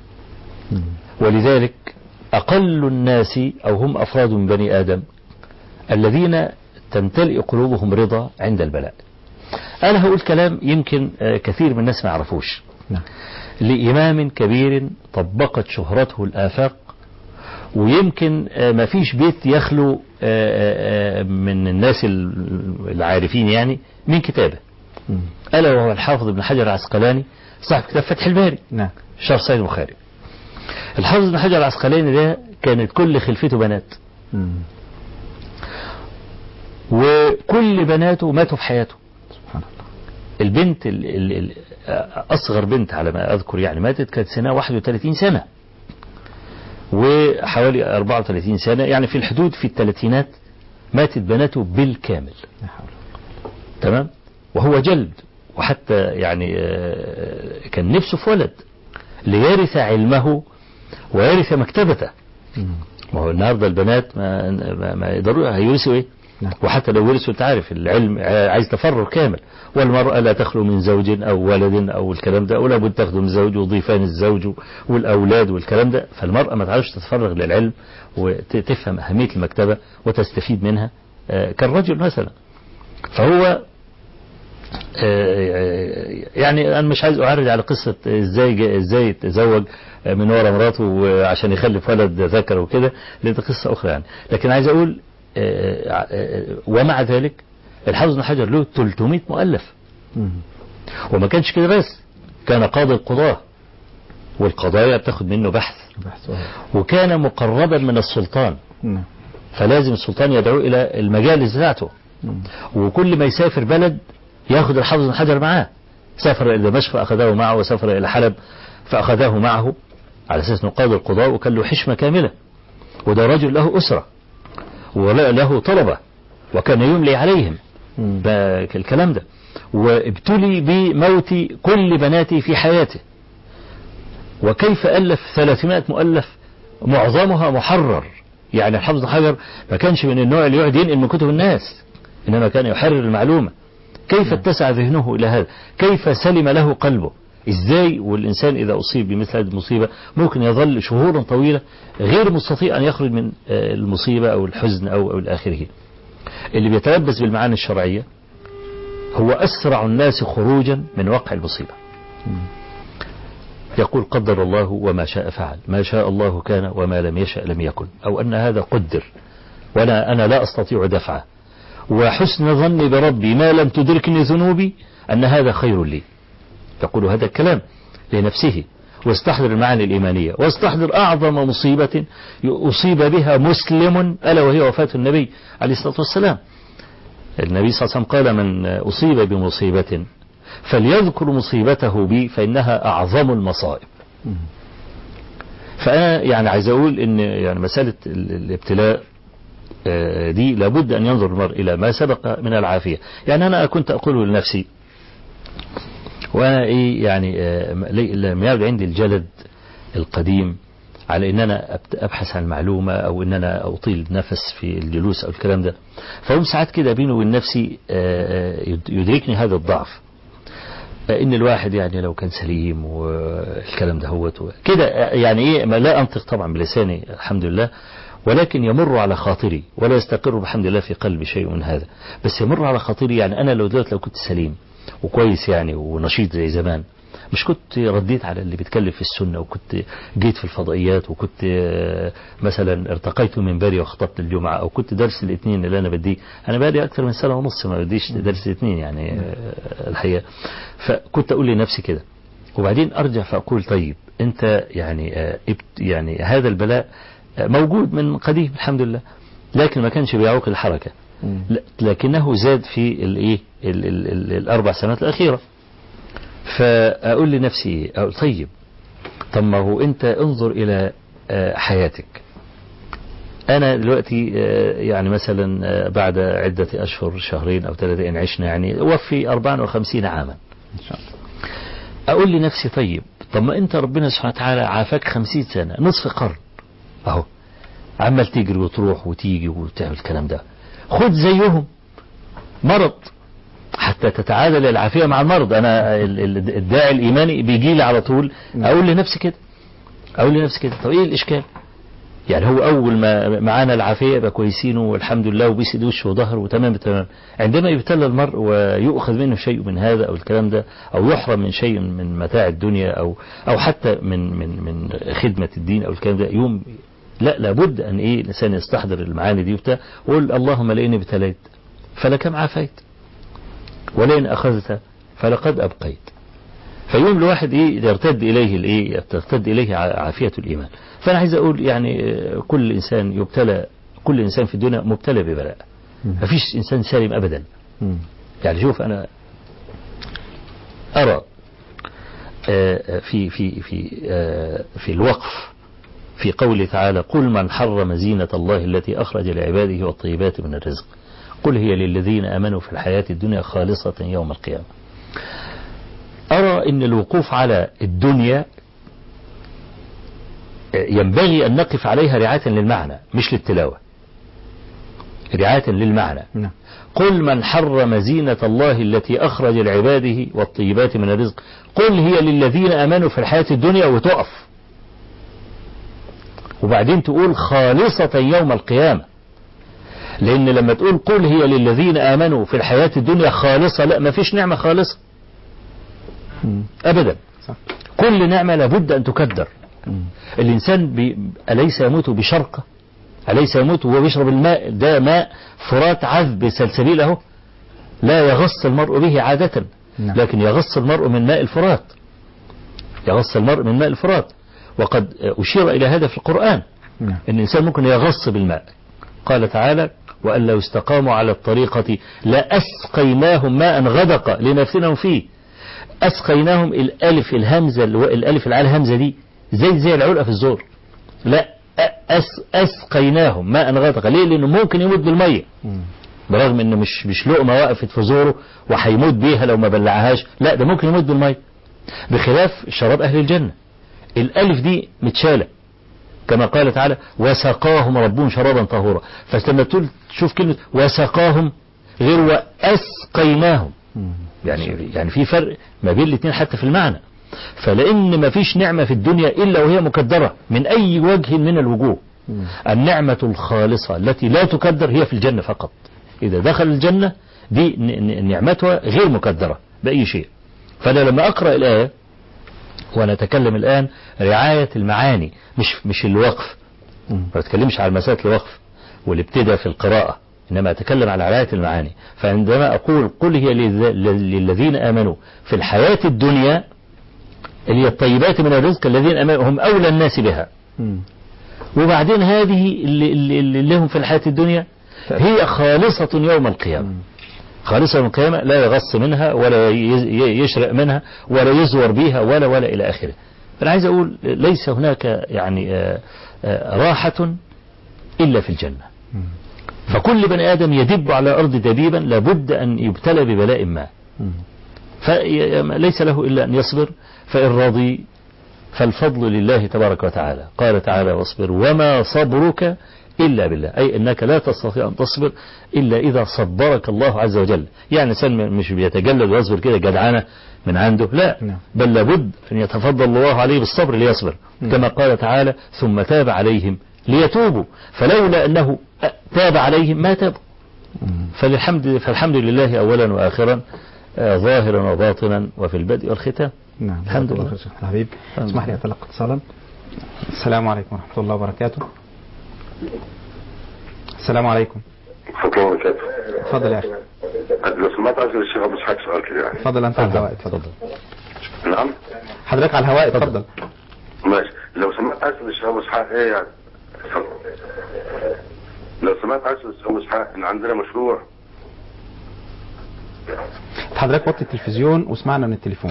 ولذلك أقل الناس أو هم أفراد من بني آدم الذين تمتلئ قلوبهم رضا عند البلاء. أنا هقول كلام يمكن كثير من الناس ما يعرفوش. لإمام كبير طبقت شهرته الآفاق، ويمكن ما فيش بيت يخلو من الناس العارفين يعني من كتابه، ألا وهو الحافظ ابن حجر العسقلاني صاحب كتاب فتح الباري شرح صحيح البخاري. الحافظ ابن حجر العسقلاني ده كانت كل خلفته بنات، وكل بناته ماتوا في حياته. البنت أصغر بنت على ما أذكر يعني ماتت كانت سنة 31 سنة، وحوالي 34 سنة يعني في الحدود في الثلاثينات ماتت بناته بالكامل. تمام. وهو جلد، وحتى يعني كان نفسه في ولد ليرث علمه ويرث مكتبته. ما هو النهارده البنات ما يقدروا هيورثوا ايه؟ وحتى لو ورثوا تعرف العلم عايز تفرغ كامل، والمرأة لا تخلو من زوج أو ولد أو الكلام ده، ولا بد تاخده من زوج وضيفان الزوج والأولاد والكلام ده. فالمرأة ما تعرفش تتفرغ للعلم وتفهم أهمية المكتبة وتستفيد منها كالرجل مثلا. فهو يعني أنا مش عايز أعرج على قصة إزاي تزوج من وراء مراته عشان يخلف ولد ذكر وكده، لأن قصة أخرى يعني. لكن عايز أقول ومع ذلك الحافظ بن حجر له 300 مؤلف، وما كانش كده بس، كان قاضي القضاة والقضايا بتاخد منه بحث، وكان مقربا من السلطان، فلازم السلطان يدعو إلى المجالس بتاعته، وكل ما يسافر بلد ياخد الحافظ بن حجر معاه. سافر إلى دمشق فأخذه معه، وسافر إلى حلب فأخذه معه على أساس أنه قاضي القضاء وكان له حشمة كاملة. وده رجل له أسرة وله طلبة وكان يملي عليهم الكلام ده، وابتلي بموت كل بناته في حياته. وكيف ألف 300 مؤلف معظمها محرر. يعني الحافظ بن حجر ما كانش من النوع اللي يقعد ينقل من كتب الناس، إنما كان يحرر المعلومة. كيف اتسع ذهنه إلى هذا؟ كيف سلم له قلبه؟ إزاي والإنسان إذا أصيب بمثل هذه المصيبة ممكن يظل شهورا طويلة غير مستطيع أن يخرج من المصيبة أو الحزن أو الآخره. اللي بيتلبس بالمعاني الشرعية هو أسرع الناس خروجا من وقع المصيبة. يقول قدر الله وما شاء فعل، ما شاء الله كان وما لم يشأ لم يكن، أو أن هذا قدر وأنا لا أستطيع دفعه، وحسن ظني بربي ما لم تدركني ذنوبي أن هذا خير لي. يقول هذا الكلام لنفسه، واستحضر المعاني الإيمانية، واستحضر أعظم مصيبة أصيب بها مسلم ألا وهي وفاة النبي عليه الصلاة والسلام. النبي صلى الله عليه وسلم قال من أصيب بمصيبة فليذكر مصيبته بي فإنها أعظم المصائب. فأنا يعني عايز أقول إن يعني مسألة الابتلاء دي لابد أن ينظر المرء إلى ما سبق من العافية. يعني أنا كنت أقول لنفسي وأنا إيه يعني لم يعد عندي الجلد القديم على إن أنا أبحث عن معلومة أو إن أنا أطيل نفس في الجلوس أو الكلام ده. فهم ساعات كده بيني وبين نفسي يدركني هذا الضعف، إن الواحد يعني لو كان سليم والكلام ده هو كده يعني إيه، ما لا أنطق طبعا بلساني الحمد لله، ولكن يمر على خاطري ولا يستقر بحمد الله في قلبي شيء من هذا، بس يمر على خاطري. يعني أنا لو كنت سليم وكويس يعني ونشيط زي زمان، مش كنت رديت على اللي بيتكلم في السنة، وكنت جيت في الفضائيات، وكنت مثلا ارتقيت منبري وخطبت الجمعة، أو كنت درس الاثنين اللي أنا بديه. أنا بقالي أكثر من سنة ونص ما بديش درس الاثنين يعني الحقيقة. فكنت أقول لنفسي كده، وبعدين أرجع فأقول طيب أنت يعني هذا البلاء موجود من قديم الحمد لله، لكن ما كانش بيعوق الحركة، لكنه زاد في الايه الاربع سنوات الاخيره. فاقول لنفسي أقول طيب طب ما هو انت انظر الى حياتك. انا دلوقتي يعني مثلا بعد عده اشهر شهرين او 3 ان عشنا يعني وفي 54 عاما ان شاء الله. اقول لنفسي طب ما انت ربنا سبحانه وتعالى عافاك 50 سنه، نصف قرن اهو، عمال تجري وتروح وتيجي وتعمل الكلام ده، خد زيهم مرض حتى تتعادل العافية مع المرض. أنا الداعي الإيماني بيجي لي على طول أقول لنفسي كده طب إيه الإشكال؟ يعني هو أول ما معانا العافية يبقى كويسين والحمد لله وبيسد وشه وظهر وتمام. عندما يبتلى المرء ويؤخذ منه شيء من هذا أو الكلام ده، أو يحرم من شيء من متاع الدنيا أو حتى من خدمة الدين أو الكلام ده، يوم لابد أن الإنسان يستحضر المعاني دي ويقول اللهم لئن ابتليت فلكم عافيت ولئن أخذت فلقد أبقيت. فيوم الواحد يرتد إليه عافية الإيمان. فأنا عايز أقول يعني كل إنسان في الدنيا مبتلى ببلاء، مفيش إنسان سالم أبدا. يعني شوف أنا أرى في الوقف في قوله تعالى قل من حرم زينة الله التي أخرج لعباده والطيبات من الرزق قل هي للذين آمنوا في الحياة الدنيا خالصة يوم القيامة. أرى أن الوقوف على الدنيا ينبغي أن نقف عليها رعاية للمعنى مش للتلاوة، رعاية للمعنى. قل من حرم زينة الله التي أخرج لعباده والطيبات من الرزق قل هي للذين آمنوا في الحياة الدنيا، وتقف وبعدين تقول خالصة يوم القيامة. لأن لما تقول قل هي للذين آمنوا في الحياة الدنيا خالصة، لا، ما فيش نعمة خالصة أبدا. كل نعمة لابد أن تكدر. الإنسان أليس يموت بشرقة؟ أليس يموت وهو بيشرب الماء؟ ده ماء فرات عذب سلسبيل اهو، لا يغص المرء به عادة، لكن يغص المرء من ماء الفرات، يغص المرء من ماء الفرات. وقد أشير إلى هذا في القرآن، أن الإنسان ممكن يغص بالماء. قال تعالى وأن لو استقاموا على الطريقة لأسقيناهم ماء غدق لنفتنهم فيه. أسقيناهم الألف الهمزة الألف العال همزة دي زي العلقة في الزور. لا، أسقيناهم ماء غدق. ليه؟ لأنه ممكن يموت بالمية، برغم أنه مش لقمة وقفت في زوره وهيموت بيها لو ما بلعهاش، لا، ده ممكن يموت بالمية. بخلاف شراب أهل الجنة، الألف دي متشالة كما قال تعالى وسقاهم ربهم شرابا طهورا. فلما تشوف كلمة وسقاهم غير وأسقيناهم، يعني في فرق ما بين الاثنين حتى في المعنى. فلأن ما فيش نعمة في الدنيا إلا وهي مكدرة من أي وجه من الوجوه. النعمة الخالصة التي لا تكدر هي في الجنة فقط. إذا دخل الجنة دي نعمتها غير مكدرة بأي شيء. فأنا لما أقرأ الآية ونتكلم الآن رعاية المعاني مش الوقف، ما بتكلمش على مسألة الوقف والابتداء في القراءة، إنما أتكلم على رعاية المعاني. فعندما أقول قل هي للذين آمنوا في الحياة الدنيا اللي هي الطيبات من الرزق الذين آمنوا هم أولى الناس بها، وبعدين هذه اللي لهم في الحياة الدنيا هي خالصة يوم القيامة. خالصة يوم القيامة لا يغص منها ولا يشرق منها ولا يزور بها ولا إلى آخره. فأنا عايز أقول ليس هناك يعني راحة إلا في الجنة. فكل بني آدم يدب على الأرض دبيبا لابد أن يبتلى ببلاء ما، فليس له إلا أن يصبر، فإن رضي فالفضل لله تبارك وتعالى. قال تعالى واصبر وما صبرك إلا بالله، أي أنك لا تستطيع أن تصبر إلا إذا صبرك الله عز وجل. يعني الإنسان مش بيتجلد ويصبر كده جدعانة من عنده، لا، بل لابد أن يتفضل الله عليه بالصبر ليصبر، كما قال تعالى ثم تاب عليهم ليتوبوا، فلولا أنه تاب عليهم ما تابوا. فالحمد لله أولا وآخرا، ظاهرا وباطنا وفي البدء والختام. نعم، الحمد لله. حبيب، اسمح لي أتلقى اتصالا. السلام عليكم ورحمة الله وبركاته. السلام عليكم. ورحمة الله وبركاته. اتفضل يا أخي. لو سمعت عايز الشيخ أبو إسحاق سؤال كده يعني. اتفضل أنت على الهواء. اتفضل. نعم. حضرتك على الهواء. اتفضل. ماشي. لو سمعت عايز الشيخ أبو إسحاق إيه يعني؟ لو سمعت عايز الشيخ أبو إسحاق إن عندنا مشروع. حضرتك وطي التلفزيون واسمعنا من التليفون.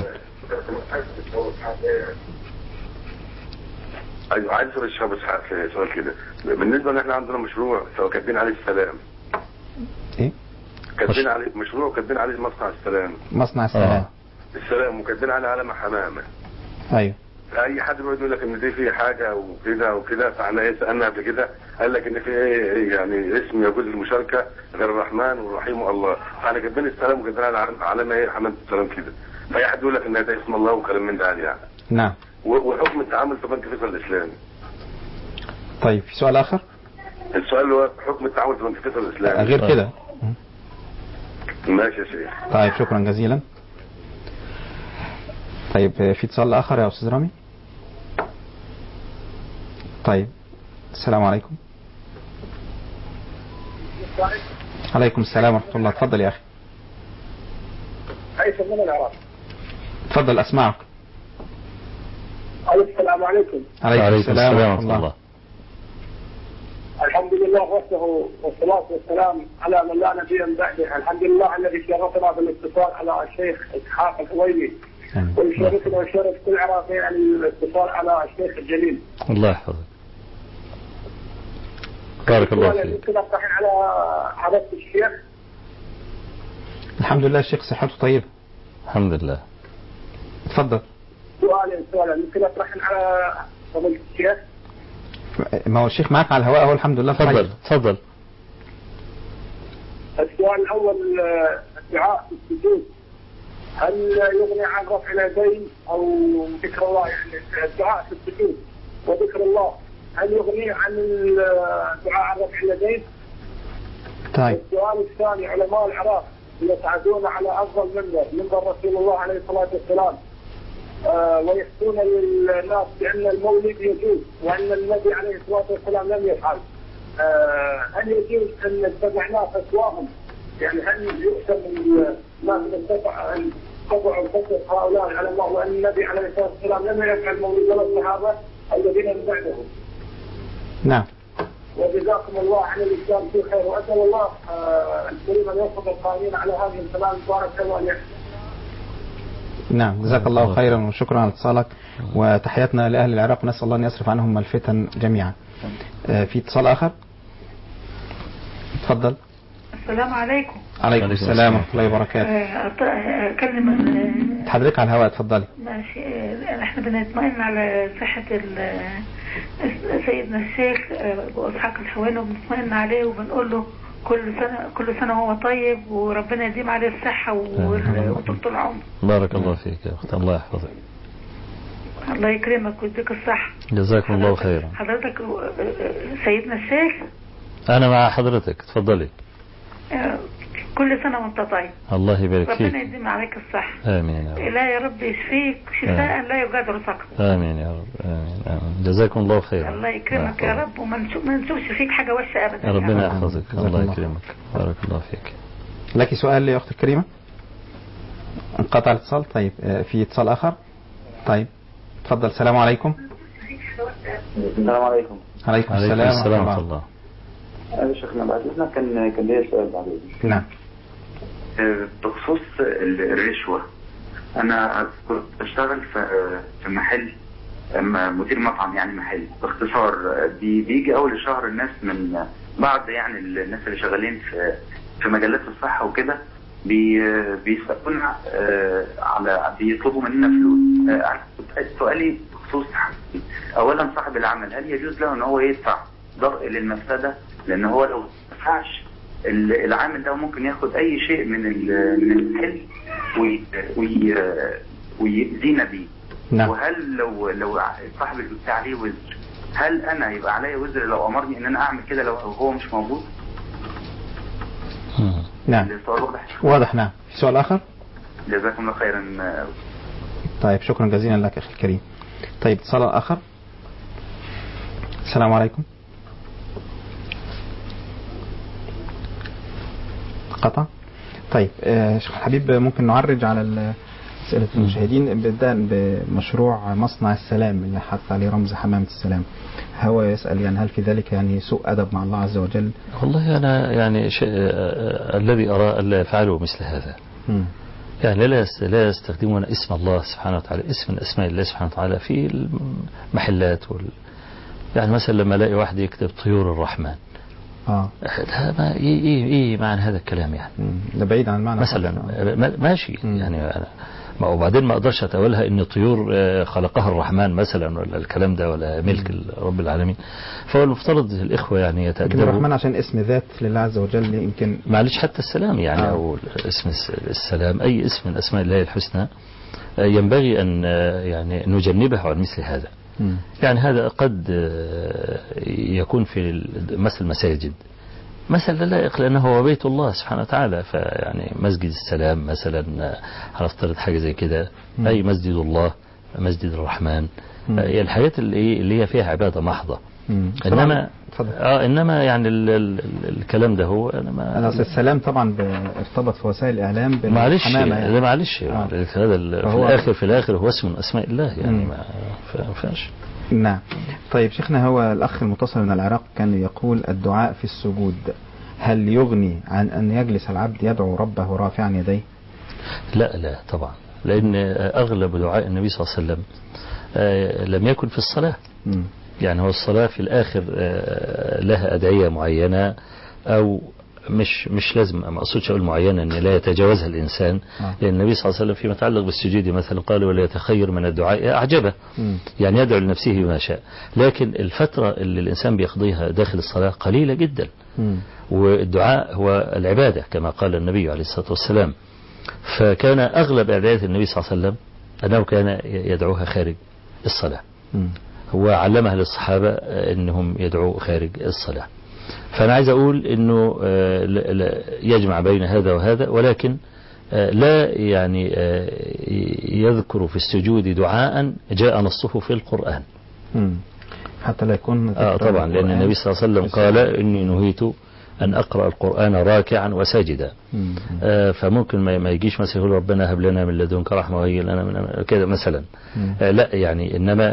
ايوه، عايز اسال الشيخ ابو اسحاق سؤال كده. بالنسبه ان احنا عندنا مشروع كاتبين عليه السلام. ايه؟ كاتبين عليه مشروع وكاتبين عليه مصنع السلام. مصنع السلام. السلام، وكاتبين عليه علامه حمامه. ايوه. اي حد بيقعد يقول لك ان دي فيه حاجه وكده وكده، فاحنا ايه سالنا قبل كده قال لك ان في ايه يعني اسم يجوز المشاركه غير الرحمن والرحيم والله، فاحنا كاتبين السلام وكاتبين علامه ايه حمامه السلام كده، فاي حد يقول لك ان ده اسم الله وكلام من ده يعني. نعم. وحكم التعامل في بنك فيصل الاسلامي. طيب، في سؤال آخر؟ السؤال هو حكم التعامل في بنك فيصل الاسلامي غير كده. ماشي يا شيخ. طيب، شكرا جزيلا. طيب، في اتصال آخر يا أستاذ رامي؟ طيب، السلام عليكم. عليكم السلام ورحمة الله. تفضل يا أخي. عايز من العراق. تفضل أسمعك. السلام عليكم. عليكم السلام ورحمة الله. الحمد لله وحده والصلاة والسلام على من لا نبي بعده. الحمد لله الذي شرفنا بالاتصال على الشيخ إسحاق الحويني، ويشرفنا ويشرف كل عراقي عن الاتصال على الشيخ الجليل. الله يحفظك. بارك الله فيك. يمكن أطرح على حضرة الشيخ. الحمد لله الشيخ صحته طيبة. الحمد لله. تفضل. سؤال يمكن أطرح على فضيلة الشيخ. ما هو الشيخ معك على الهواء هو الحمد لله. تفضل تفضل. السؤال الأول، الدعاء في السجود هل يغني عن رفع اليدين أو ذكر الله؟ يعني الدعاء في السجود وذكر الله هل يغني عن الدعاء عن رفع اليدين؟ طيب. السؤال الثاني، علماء العراق يسعدون على أفضل منبر رسول الله عليه الصلاة والسلام، ويفتون للناس بأن المولد يجوز وأن النبي عليه الصلاة والسلام لم يفعل. هل يجوز أن نتبع ناس أسواهم؟ يعني هل يؤثر الناس أن تتبعوا فتوى هؤلاء العلماء وأن النبي عليه الصلاة والسلام لم يفعل المولد ولا الصحابة الذين من بعده؟ نعم. وجزاكم الله عن الإسلام في خير، وأسأل الله الكريم أن يوفق القائمين على هذه الكلام. بارك الله فيك. نعم جزاك الله خيرا وشكرا على اتصالك، وتحياتنا لأهل العراق، ونسأل الله أن يصرف عنهم الفتن جميعا. في اتصال آخر. تفضل. السلام عليكم. عليكم السلام ورحمة الله وبركاته. أكلم حضرتك على الهواء. تفضلي. ماشي. احنا بنطمئن على صحة سيدنا الشيخ أبو إسحاق الحويني، وبنطمئن عليه وبنقول له كل سنة هو طيب، وربنا يديم عليه الصحة وطول العمر. بارك الله فيك يا أخت، الله يحفظك. الله يكرمك ويديك الصحة. جزاكم الله خيرا. حضرتك سيدنا الشيخ. أنا مع حضرتك، تفضلي. كل سنة وانت طيب. الله يبارك فيك. ربنا يديم عليك الصحة. آمين يا رب. لا يا رب يشفيك شفاء لا يغادر سقما. آمين يا رب. آمين. جزاكم الله خيرا. الله يكرمك يا رب، وما نشوفش فيك حاجة وحشة أبدا. ربنا يحفظك. الله يكرمك. بارك الله فيك. لك سؤال يا أختي الكريمة؟ انقطع الاتصال. طيب في اتصال آخر. طيب تفضل. السلام عليكم. السلام عليكم. عليكم السلام ورحمة الله. شيخنا بعد احنا كان ليا سؤال بعدين. نعم. بخصوص الرشوة، أنا كنت بشتغل في محل، مدير مطعم يعني محل باختصار. بيجي أول الشهر الناس من بعض يعني الناس اللي شغالين في مجالات الصحة وكده بيسألونا بيطلبوا مننا فلوس. سؤالي بخصوص أولا صاحب العمل هل يجوز له أن هو يدفع ضرء للمفسدة؟ لأن هو لو ما دفعش العامل ده ممكن ياخد اي شيء من المحل ويأذينا بيه. نعم. وهل لو صاحب البتاع عليه وزر، هل انا يبقى عليا وزر لو امرني ان انا اعمل كده لو هو مش موجود؟ نعم. واضح. نعم. في سؤال اخر؟ جزاكم الله خيرا. طيب شكرا جزيلا لك اخي الكريم. طيب اتصال اخر. السلام عليكم. قطع. طيب شيخ حبيب، ممكن نعرج على أسئلة المشاهدين بدءا بمشروع مصنع السلام اللي حط عليه رمز حمامة السلام. هو يسأل يعني هل في ذلك يعني سوء أدب مع الله عز وجل؟ والله أنا يعني الذي أرى ألا يفعلوا مثل هذا. يعني لا يستخدمون اسم الله سبحانه وتعالى، اسم من أسماء الله سبحانه وتعالى في المحلات يعني مثلا لما الاقي واحد يكتب طيور الرحمن، ده ايه معنى هذا الكلام يعني؟ ده بعيد عن معنى مثلا ماشي يعني. وبعدين ما اقدرش اتولها ان طيور خلقها الرحمن مثلا ولا الكلام ده ولا ملك رب العالمين. فهو المفترض الاخوه يعني يتأدبوا. الرحمن عشان اسم ذات لله عز وجل يمكن معلش حتى السلام يعني او اسم السلام اي اسم من اسماء الله الحسنى ينبغي ان يعني نجنبه عن مثل هذا. يعني هذا قد يكون في مثل المساجد مثلا لائق لأنه هو بيت الله سبحانه وتعالى، فيعني مسجد السلام مثلا هنفترض حاجة زي كده، أي مسجد الله، مسجد الرحمن، الحاجات اللي هي فيها عبادة محضة. إنما إنما يعني الكلام ده هو أنا السلام طبعا ارتبط في وسائل الإعلام معلش يعني. معلش هذا في الآخر هو اسم من أسماء الله يعني ما فيهاش. نعم. طيب شيخنا، هو الأخ المتصل من العراق كان يقول الدعاء في السجود هل يغني عن أن يجلس العبد يدعو ربه رافعا يديه؟ لا طبعا، لأن أغلب دعاء النبي صلى الله عليه وسلم لم يكن في الصلاة. يعني هو الصلاة في الآخر لها أدعية معينة، أو مش لازم، ما أقصدش أقول معينة أن لا يتجاوزها الإنسان، لأن النبي صلى الله عليه وسلم فيما يتعلق بالسجود مثلا قال ولا يتخير من الدعاء أعجبه، يعني يدعو لنفسه ما شاء. لكن الفترة اللي الإنسان بيقضيها داخل الصلاة قليلة جدا، والدعاء هو العبادة كما قال النبي عليه الصلاة والسلام. فكان أغلب أدعية النبي صلى الله عليه وسلم أنه كان يدعوها خارج الصلاة، وعلمها للصحابة أنهم يدعوا خارج الصلاة. فأنا عايز أقول أنه يجمع بين هذا وهذا، ولكن لا يعني يذكر في السجود دعاء جاء نصه في القرآن حتى لا يكون طبعا، لأن النبي صلى الله عليه وسلم قال إني نهيت أن أقرأ القرآن راكعا وساجدا. فممكن ما يجيش مثلا يقول ربنا هب لنا من لدنك رحمة وهي لنا من كذا مثلا، لا يعني إنما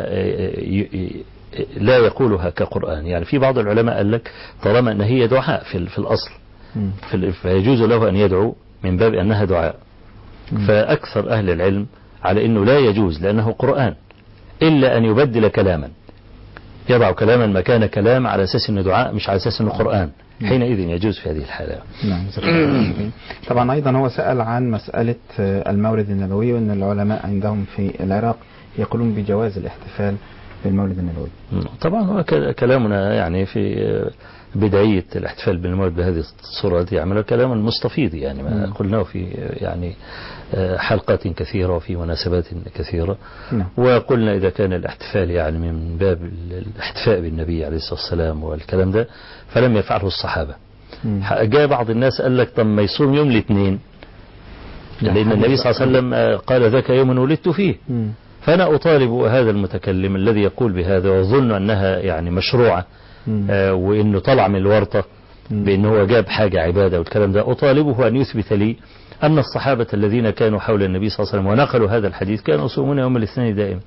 لا يقولها كقرآن. يعني في بعض العلماء قال لك طالما أن هي دعاء في الأصل فيجوز له أن يدعو من باب أنها دعاء. فأكثر أهل العلم على أنه لا يجوز لأنه قرآن، إلا أن يبدل كلاما، يضع كلاما مكان كلام على أساس أنه دعاء مش على أساس أنه قرآن، حينئذ يجوز في هذه الحالة. نعم. طبعا أيضا هو سأل عن مسألة المولد النبوي، وأن العلماء عندهم في العراق يقولون بجواز الاحتفال بالمولد النبوي. طبعا هو كلامنا يعني في بداية الاحتفال بالمولد بهذه الصورة يعمل كلاما مستفيض، يعني ما قلناه في يعني حلقات كثيرة وفي مناسبات كثيرة. وقلنا إذا كان الاحتفال يعني من باب الاحتفاء بالنبي عليه الصلاة والسلام والكلام ده فلم يفعله الصحابة. جاء بعض الناس قال لك طب ما يصوم يوم الاثنين، لأن النبي صلى الله عليه وسلم قال ذاك يوم ولدت فيه. فأنا أطالب هذا المتكلم الذي يقول بهذا وظن أنها يعني مشروعة وإنه طلع من الورطة بأنه هو جاب حاجة عبادة والكلام ده، أطالبه أن يثبت لي أن الصحابة الذين كانوا حول النبي صلى الله عليه وسلم ونقلوا هذا الحديث كانوا يصومون يوم الاثنين دائما.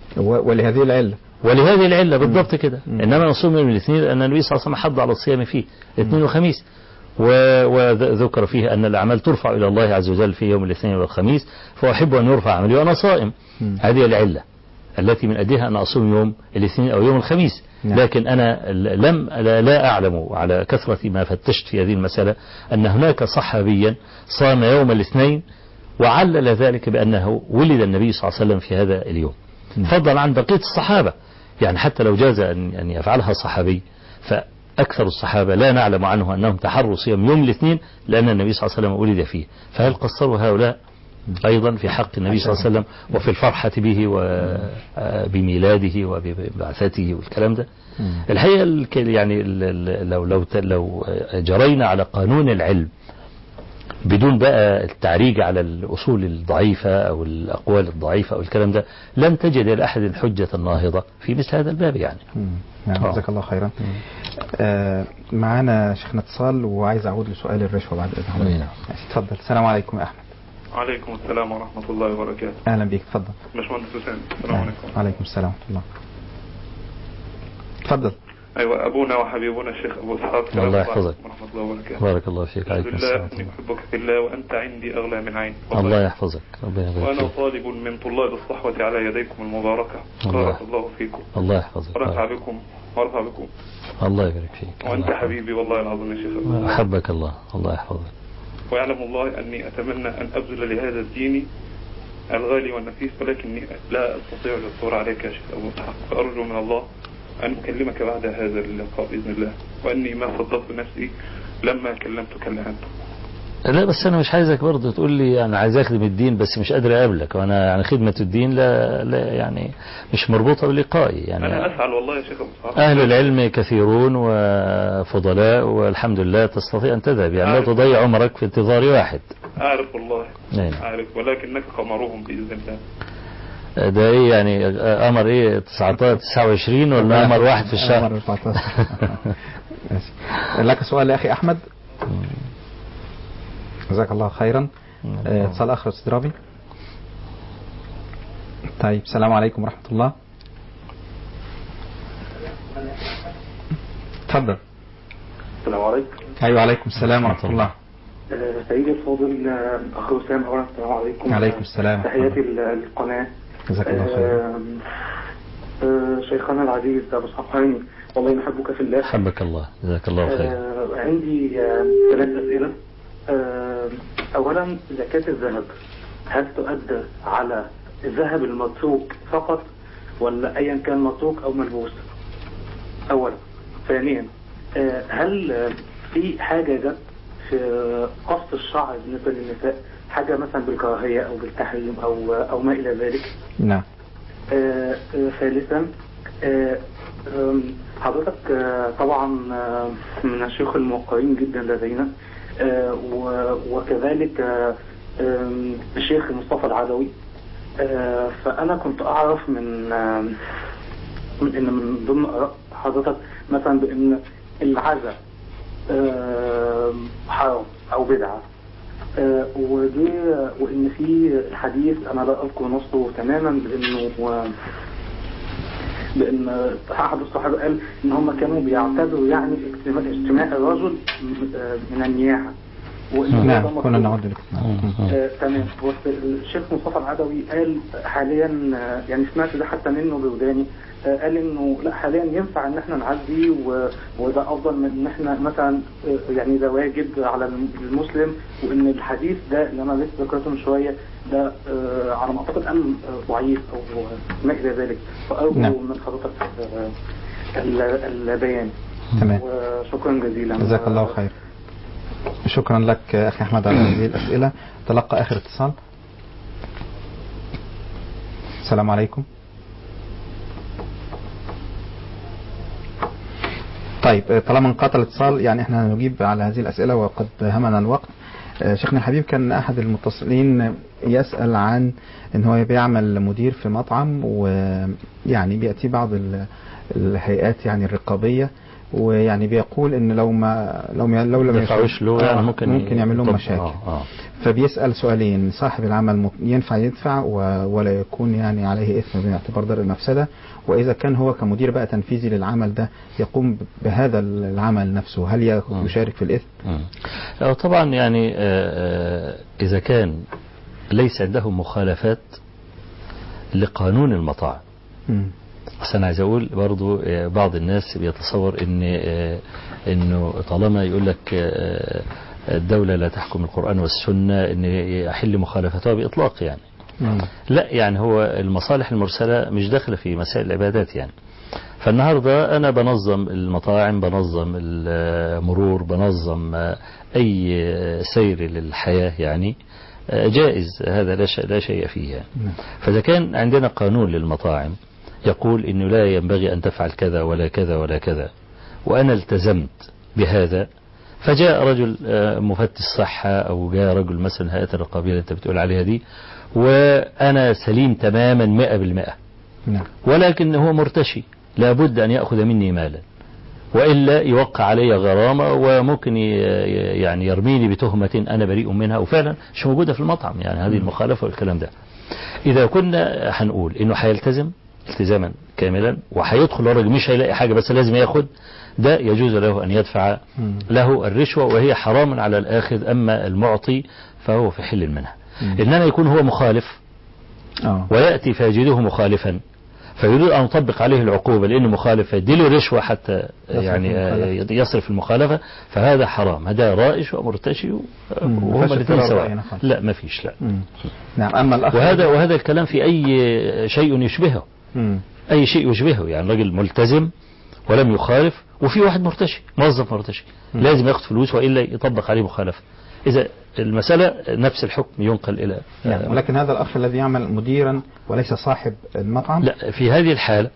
ولهذه العلة بالضبط كده. إنما نصوم يوم الاثنين لأن النبي صلى الله عليه وسلم حض على الصيام فيه الاثنين وخميس، وذكر فيه أن الأعمال ترفع إلى الله عز وجل في يوم الاثنين والخميس، فأحب أن يرفع عملي وأنا صائم. هذه العلة التي من أجلها أن أصوم يوم الاثنين أو يوم الخميس. لكن أنا لا أعلم على كثرة ما فتشت في هذه المسألة أن هناك صحابيا صام يوم الاثنين وعلل ذلك بأنه ولد النبي صلى الله عليه وسلم في هذا اليوم، فضلا عن بقية الصحابة. يعني حتى لو جاز أن يفعلها صحابي، فأكثر الصحابة لا نعلم عنه أنهم تحروا صيام يوم الاثنين لأن النبي صلى الله عليه وسلم ولد فيه. فهل قصروا هؤلاء أيضا في حق النبي صلى الله عليه وسلم وفي الفرحة به وبميلاده وببعثته والكلام ده؟ الحقيقة يعني لو جرينا على قانون العلم بدون بقى التعريج على الأصول الضعيفة أو الأقوال الضعيفة أو الكلام ده، لن تجد لأحد الحجة الناهضة في مثل هذا الباب يعني. جزاك الله خيرا. معنا شيخنا اتصال وعايز أعود لسؤال الرشوة بعد إذن. تفضل. السلام عليكم يا أحمد. وعليكم السلام ورحمة الله وبركاته. أهلا بك. تفضل. باشمهندس حسين. السلام عليكم. وعليكم السلام ورحمة الله. تفضل. أيوة، أبونا وحبيبنا الشيخ أبو إسحاق. الله يحفظك. ورحمة الله وبركاته. بارك الله فيك. عليكم السلام. إني أحبك في الله وأنت عندي أغلى من عين. الله يحفظك. ربنا يبارك فيك. وأنا طالب من طلاب الصحوة على يديكم المباركة. بارك الله فيكم. الله يحفظك. ورفع بكم. الله يبارك فيك. وأنت حبيبي والله العظيم يا شيخ. أحبك الله. الله يحفظك. ويعلم الله أني أتمنى أن أبذل لهذا الدين الغالي والنفيس، ولكني لا أستطيع العثور عليك يا شيخ أبو إسحاق، فأرجو من الله أن أكلمك بعد هذا اللقاء بإذن الله، وأني ما صدقت نفسي لما كلمتك الآن. لا بس أنا مش عايزك برضه تقول لي أنا عايز أخدم الدين بس مش قادر أقابلك، وأنا يعني خدمة الدين لا يعني مش مربوطة بلقائي يعني. أنا أسعى والله يا شيخ أبو إسحاق. أهل العلم كثيرون وفضلاء والحمد لله تستطيع أن تذهب، يعني لا تضيع عمرك في انتظار واحد. أعرف والله. أعرف، ولكنك قمرهم بإذن الله. ده ايه يعني قمر ايه 29 ولا قمر واحد في الشهر؟ قمر 14. لك سؤال يا اخي احمد. جزاك الله خيرا. اتصال اخر استاذ رامي. طيب السلام عليكم ورحمة الله. تفضل. السلام عليكم. ايوه عليكم السلام ورحمة الله. سيدي الفاضل اخ وسام، اولا السلام عليكم. عليكم السلام. تحياتي للقناة. جزاك الله خير. شيخنا العزيز ابو صحاني، والله نحبك في الله. حبك الله، جزاك الله خير. عندي 3 أسئلة. اولا، زكاة الذهب هل تؤدى على الذهب المتروك فقط ولا ايا كان متروك او ملبوس؟ اولا. ثانيا، هل في حاجة جت في قص الشعر بالنسبة للنساء، حاجة مثلا بالكراهية او بالتحريم او ما الى ذلك؟ نعم. ثالثا، حضرتك طبعا من الشيوخ الموقرين جدا لدينا، وكذلك الشيخ مصطفى العدوي. فأنا كنت أعرف من ضمن آراء حضرتك مثلا بأن العزاء حرام أو بدعة، وإن في الحديث أنا لا أذكر نصه تماما بأن أحد الصحابة قال إن هم كانوا بيعتبروا يعني اجتماع الرجل من النياحة. نعم كنا نعد تمام. الشيخ مصطفى العدوي قال حاليا، يعني سمعت ده حتى منه بوداني، قال انه لا حاليا ينفع ان احنا نعزي وده افضل من ان احنا مثلا يعني ده واجب على المسلم، وان الحديث ده اللي انا لسه ذكرته من شويه ده على ما اعتقد ان ضعيف او ما الى ذلك. فارجو من حضرتك البيان. تمام. وشكرا جزيلا. جزاك الله خير. شكرا لك أخي أحمد على هذه الأسئلة. تلقى آخر اتصال. السلام عليكم. طيب طالما انقطع الاتصال يعني احنا نجيب على هذه الأسئلة وقد همنا الوقت. شيخنا الحبيب كان أحد المتصلين يسأل عن ان هو بيعمل مدير في مطعم، ويعني بيأتي بعض الهيئات يعني الرقابية، ويعني بيقول ان لو لم يدفعوش له يعني ممكن يعمل لهم مشاكل. فبيسأل سؤالين: صاحب العمل ينفع يدفع ولا يكون يعني عليه إثم باعتبار درء المفسدة؟ وإذا كان هو كمدير بقى تنفيذي للعمل ده يقوم بهذا العمل نفسه، هل يشارك في الإثم؟ طبعا يعني إذا كان ليس عنده مخالفات لقانون المطاعم. بس أنا عايز أقول برضو بعض الناس بيتصور إنه طالما يقول لك الدولة لا تحكم القرآن والسنة إن يحل مخالفتها بإطلاق يعني. لا يعني هو المصالح المرسلة مش داخلة في مسائل العبادات يعني. فالنهاردة أنا بنظم المطاعم، بنظم المرور، بنظم أي سير للحياة يعني جائز، هذا لا شيء فيه يعني. فإذا كان عندنا قانون للمطاعم يقول إنه لا ينبغي أن تفعل كذا ولا كذا ولا كذا، وأنا التزمت بهذا، فجاء رجل مفتش صحة أو جاء رجل مثلا هيئة الرقابية اللي أنت بتقول عليها دي، وأنا سليم تماما 100%، ولكن هو مرتشي لابد أن يأخذ مني مالا وإلا يوقع علي غرامة وممكن يعني يرميني بتهمة أنا بريء منها وفعلا مش موجودة في المطعم يعني هذه المخالفة والكلام ده. إذا كنا هنقول إنه هيلتزم التزاما كاملا وهيدخل الراجل مش هيلاقي حاجة بس لازم ياخد، ده يجوز له أن يدفع له الرشوة وهي حرام على الآخذ، أما المعطي فهو في حل منها. إنما يكون هو مخالف ويأتي فيجده مخالفا فيريد أن يطبق عليه العقوبة لأنه مخالف فيديله رشوة حتى يعني يصرف المخالفة، فهذا حرام، هذا رائش ومرتشي وهم الاثنين سواء. لا ما فيش لا. نعم. أما الأخ وهذا الكلام في أي شيء يشبهه، أي شيء يشبهه يعني رجل ملتزم ولم يخالف وفي واحد مرتشي موظف مرتشي لازم ياخذ فلوس وإلا يطبق عليه مخالفة. إذا المسألة نفس الحكم ينقل إلى يعني ولكن هذا الأخ الذي يعمل مديرا وليس صاحب المطعم، لا في هذه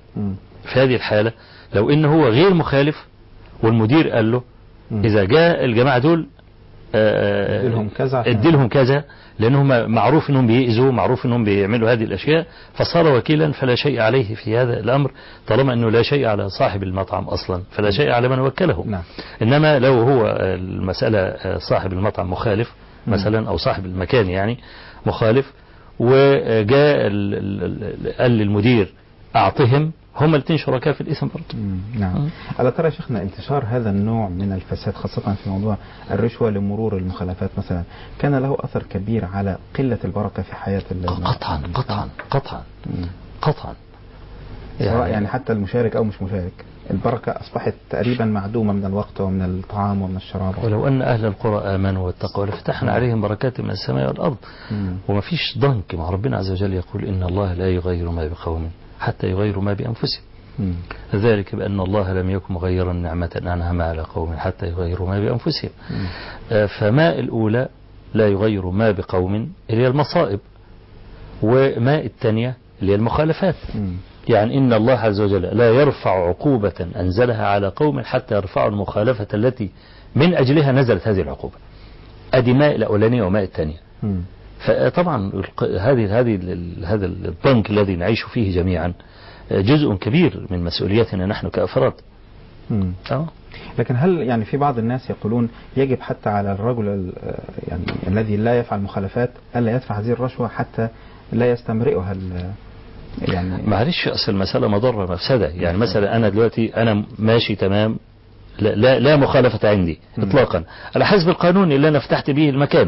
الحالة لو إنه هو غير مخالف والمدير قال له إذا جاء الجماعة دول اديلهم كذا لأنهم معروف أنهم بيئذوا، معروف أنهم بيعملوا هذه الأشياء، فصار وكيلا فلا شيء عليه في هذا الأمر، طالما أنه لا شيء على صاحب المطعم أصلا فلا شيء على من وكله. نعم. إنما لو هو المسألة صاحب المطعم مخالف مثلا أو صاحب المكان يعني مخالف، وجاء قال للمدير أعطهم، هم الاثنين شركاء في الإثم برضه. نعم. ألا ترى يا شيخنا انتشار هذا النوع من الفساد خاصة في موضوع الرشوة لمرور المخالفات مثلا كان له أثر كبير على قلة البركة في حياة قطعا سواء يعني حتى المشارك أو مش مشارك، البركة أصبحت تقريبا معدومة من الوقت ومن الطعام ومن الشراب. ولو أن أهل القرى آمنوا واتقوا لفتحنا عليهم بركات من السماء والأرض. وما فيش ضنك مع ربنا عز وجل يقول إن الله لا يغير ما بقوم حتى يغيروا ما بأنفسهم. ذلك بأن الله لم يكن مغيرا نعمة أنعمها على قوم حتى يغيروا ما بأنفسهم. فماء الأولى لا يغير ما بقوم اللي هي المصائب، وماء الثانية اللي هي المخالفات. يعني إن الله عز وجل لا يرفع عقوبة أنزلها على قوم حتى يرفعوا المخالفة التي من أجلها نزلت هذه العقوبة. أدي ماء الأولانية وماء الثانية. فطبعا هذا الضنك الذي نعيش فيه جميعا جزء كبير من مسؤوليتنا نحن كأفراد. لكن هل يعني في بعض الناس يقولون يجب حتى على الرجل يعني الذي لا يفعل مخالفات ألا يدفع هذه الرشوة حتى لا يستمرئها يعني؟ معلش أصل المسألة مضرة مفسدة. يعني مثلا أنا دلوقتي أنا ماشي تمام، لا مخالفة عندي إطلاقا على حسب القانون اللي أنا فتحت به المكان،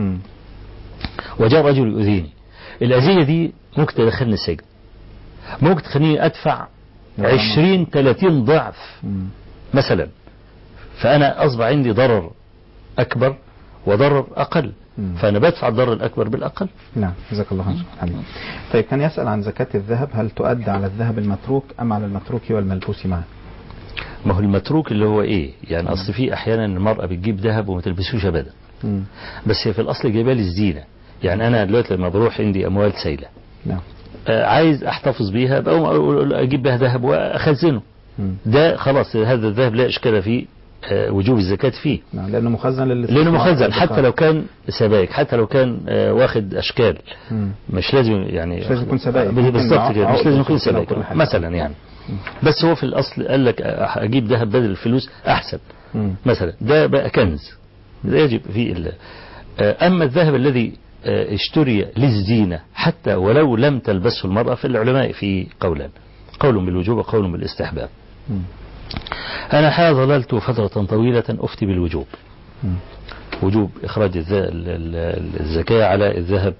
وجاء رجل يؤذيني، الأذية دي ممكن تدخلني السجن، ممكن تخليني أدفع 20-30 ضعف مثلا. فأنا أصبح عندي ضرر أكبر وضرر أقل، فأنا بدفع الضرر الأكبر بالأقل. نعم، جزاك الله خيرا. طيب كان يسأل عن زكاة الذهب، هل تؤدى على الذهب المتروك أم على المتروك والملبوس معا؟ ما هو المتروك اللي هو إيه؟ يعني أصل في أحيانا المرأة بتجيب ذهب وما تلبسوش أبدا، بس هي في الأصل جايبها للزينة. يعني أنا دلوقتي لما بروح عندي أموال سايلة، نعم، عايز أحتفظ بيها، بقوم أجيب بها ذهب وأخزنه. ده خلاص هذا الذهب لا إشكال فيه وجوب الزكاة فيه، لأنه مخزن لأنه مخزن حتى لو كان سبائك، حتى لو كان واخد أشكال، مش لازم يعني مش لازم يكون سبائك بالضبط كده، مش لازم يكون سبائك مثلا يعني. بس هو في الأصل قال لك أجيب ذهب بدل الفلوس أحسن مثلا، ده بقى كنز، ده يجب فيه أما الذهب الذي اشتري للزينة حتى ولو لم تلبسه المرأة، في العلماء في قولان، قول بالوجوب وقول بالاستحباب. أنا ظللت فترة طويلة أفتي بالوجوب، وجوب إخراج الزكاة على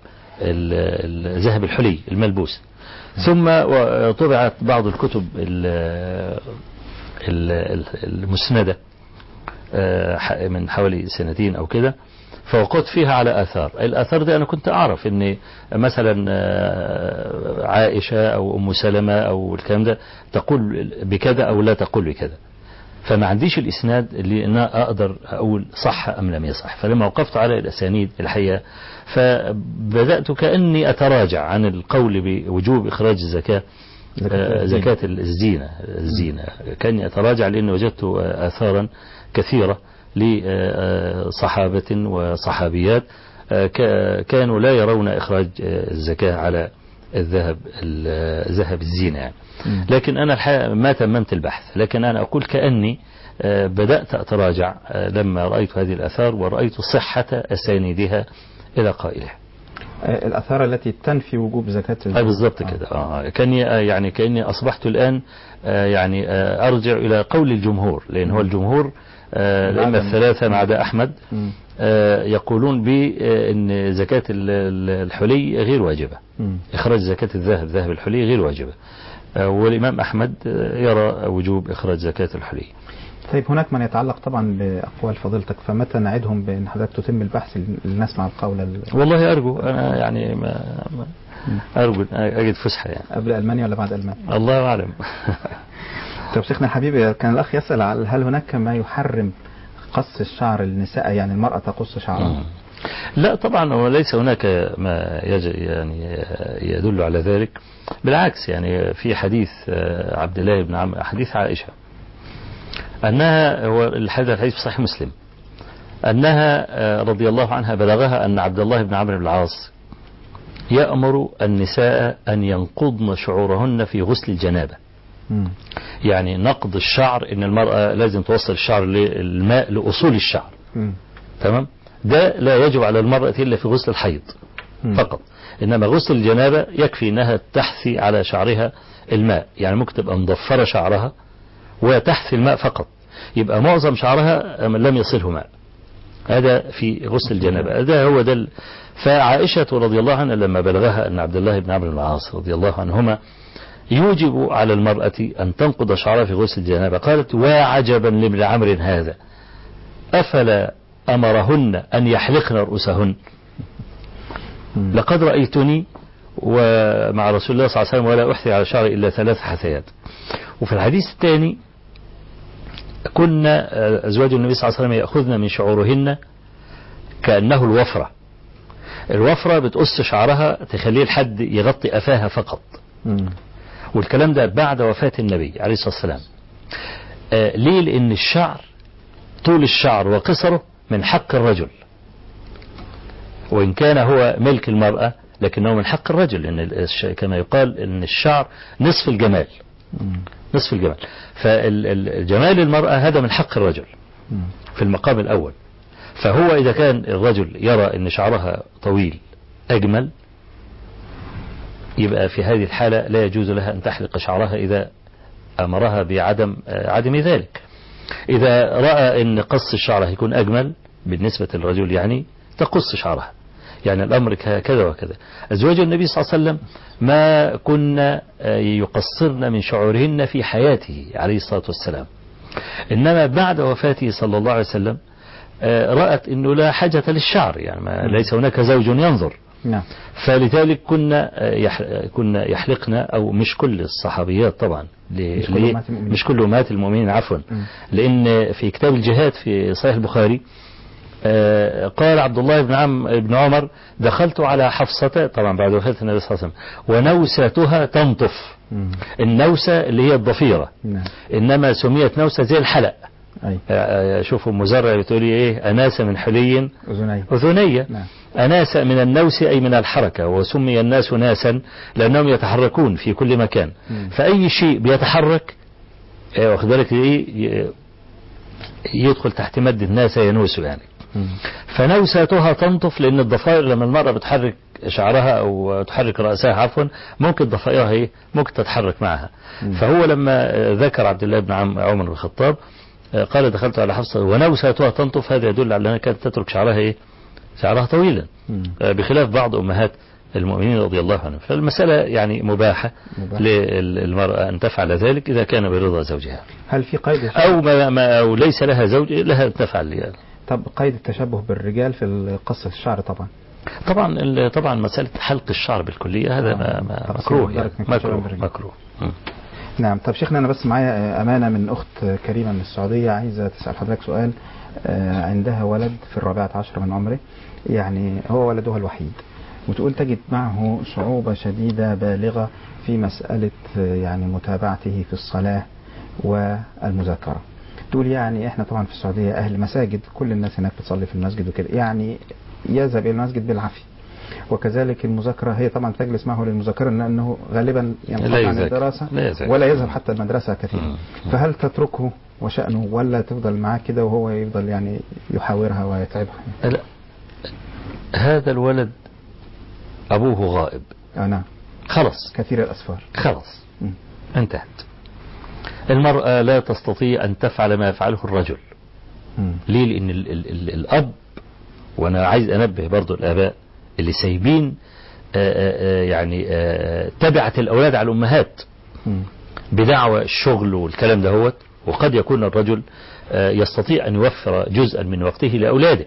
الذهب الحلي الملبوس. ثم طبعت بعض الكتب المسندة من حوالي 2 أو كده، فوقعت فيها على آثار. الآثار دي أنا كنت أعرف إن مثلا عائشة أو أم سلمة أو الكلام ده تقول بكذا أو لا تقول بكذا، فما عنديش الإسناد اللي أنا أقدر أقول صح أم لم يصح. فلما وقفت على الأسانيد الحقيقة فبدأت كأني أتراجع عن القول بوجوب إخراج الزكاة، زكاة الزينة كأني أتراجع، لأني وجدت آثارا كثيرة لصحابة وصحابيات كانوا لا يرون إخراج الزكاة على ذهب الزينة يعني. لكن أنا الحقيقة ما تممت البحث، لكن أنا أقول كأني بدأت أتراجع لما رأيت هذه الآثار ورأيت صحة أسانيدها إلى قائلها. الآثار التي تنفي وجوب زكاة الزكاة. بالضبط كده. كأني أصبحت الآن يعني أرجع إلى قول الجمهور، لأن هو الجمهور الأئمة الثلاثة ما عدا أحمد يقولون بأن زكاة الحلي غير واجبة، إخراج زكاة الذهب الحلي غير واجبة، والإمام أحمد يرى وجوب إخراج زكاة الحلي. طيب هناك من يتعلق طبعا بأقوال فضيلتك، فمتى نعدهم بأن حضرتك تتم البحث لنسمع القول؟ والله أرجو أنا يعني أرجو أجد فسحة يعني. قبل ألمانيا ولا بعد ألمانيا؟ الله أعلم. طيب شيخنا الحبيب، كان الأخ يسأل هل هناك ما يحرم قص الشعر للنساء، يعني المرأة تقص شعرها؟ لا طبعا، وليس هناك ما يعني يدل على ذلك، بالعكس. يعني في حديث عبد الله بن عمرو، حديث عائشة أنها، هو الحديث في صحيح مسلم، أنها رضي الله عنها بلغها أن عبد الله بن عمرو بن العاص يأمر النساء أن ينقضن شعورهن في غسل الجنابة. يعني نقض الشعر، إن المرأة لازم توصل الشعر للماء لأصول الشعر. تمام. ده لا يجب على المرأة إلا في غسل الحيض فقط، إنما غسل الجنابة يكفي أنها تحثي على شعرها الماء. يعني ممكن تبقى مضفرة شعرها وتحثي الماء فقط، يبقى معظم شعرها لم يصله ماء. هذا في غسل الجنابة. هذا هو ده. فعائشة رضي الله عنها لما بلغها أن عبد الله بن عمرو بن العاص رضي الله عنهما يوجب على المرأة أن تنقض شعرها في غسل الجنابة، قالت: وعجبا لابن عمرو هذا، أفلا أمرهن أن يحلقن رؤوسهن؟ لقد رأيتني ومع رسول الله صلى الله عليه وسلم ولا أحثي على شعري إلا 3 حثيات. وفي الحديث الثاني: كنا أزواج النبي صلى الله عليه وسلم يأخذن من شعورهن كأنه الوفرة. الوفرة بتقص شعرها تخليه لحد يغطي أفاها فقط. والكلام ده بعد وفاة النبي عليه الصلاة والسلام. ليه؟ لأن الشعر، طول الشعر وقصره من حق الرجل، وإن كان هو ملك المرأة لكنه من حق الرجل، لأن كما يقال أن الشعر نصف الجمال. نصف الجمال. فالجمال المرأة هذا من حق الرجل في المقام الأول. فهو إذا كان الرجل يرى أن شعرها طويل أجمل، يبقى في هذه الحالة لا يجوز لها أن تحلق شعرها إذا أمرها بعدم ذلك. إذا رأى أن قص الشعر يكون أجمل بالنسبة للرجل يعني تقص شعرها. يعني الأمر كذا وكذا. أزواج النبي صلى الله عليه وسلم ما كنا يقصرن من شعورهن في حياته عليه الصلاة والسلام، إنما بعد وفاته صلى الله عليه وسلم رأت أنه لا حاجة للشعر، يعني ليس هناك زوج ينظر. فلذلك كنا يحلقنا، أو مش كل الصحابيات طبعا، مش كل أمهات المؤمنين عفوا، لأن في كتاب الجهاد في صحيح البخاري قال عبد الله بن عمر: دخلت على حفصة، طبعا بعد وفاة النبي صلى الله عليه وسلم، ونوساتها تنطف. النوسة اللي هي الضفيرة، إنما سميت نوسة زي الحلق. شوفوا مزرع بتقولي إيه: أناس من حلي أذنية. أناس من النوس أي من الحركة، وسمي الناس ناسا لأنهم يتحركون في كل مكان. فأي شيء بيتحرك واخد بالك يدخل تحت مد الناس ينوس يعني. فنوساتها تنطف، لأن الضفائر لما المرأة بتحرك شعرها أو تحرك رأسها عفوا ممكن ضفائرها ممكن تتحرك معها. فهو لما ذكر عبد الله بن عمر بن الخطاب قال: دخلت على حفصة ونوساتها تنطف، هذا يدل على أنها كانت تترك شعرها طويلا، بخلاف بعض أمهات المؤمنين رضي الله عنهم. فالمسألة يعني مباحة للمرأة أن تفعل ذلك إذا كان برضا زوجها. هل في قيد أو ليس لها زوج لها تفعل يعني. طب قيد التشبه بالرجال في قصة الشعر؟ طبعا مسألة حلق الشعر بالكلية هذا مكروه يعني. مكروه. نعم. طب شيخنا، أنا بس معايا أمانة من أخت كريمة من السعودية، عايزة تسأل حضرتك سؤال. عندها ولد في 14 من عمره، يعني هو ولدها الوحيد، وتقول تجد معه صعوبة شديدة بالغة في مسألة يعني متابعته في الصلاة والمذاكرة. تقول يعني احنا طبعا في السعودية أهل مساجد، كل الناس هناك بتصلي في المسجد وكده، يعني يذهب إلى المسجد بالعافية، وكذلك المذاكرة هي طبعا تجلس معه للمذاكرة لأنه غالبا ينقطع عن الدراسة ولا يذهب حتى المدرسة كثيرا. فهل تتركه وشأنه، ولا تفضل معاه كده وهو يفضل يعني يحاورها ويتعبها؟ لا، هذا الولد أبوه غائب. نعم. خلاص، كثير الأسفار. خلاص انتهت. المرأة لا تستطيع أن تفعل ما يفعله الرجل. ليه؟ لأن الأب، وأنا عايز أنبه برضو الآباء اللي سايبين يعني تبعة الأولاد على الأمهات بدعوى الشغل والكلام دهوت. وقد يكون الرجل يستطيع أن يوفر جزءا من وقته لأولاده.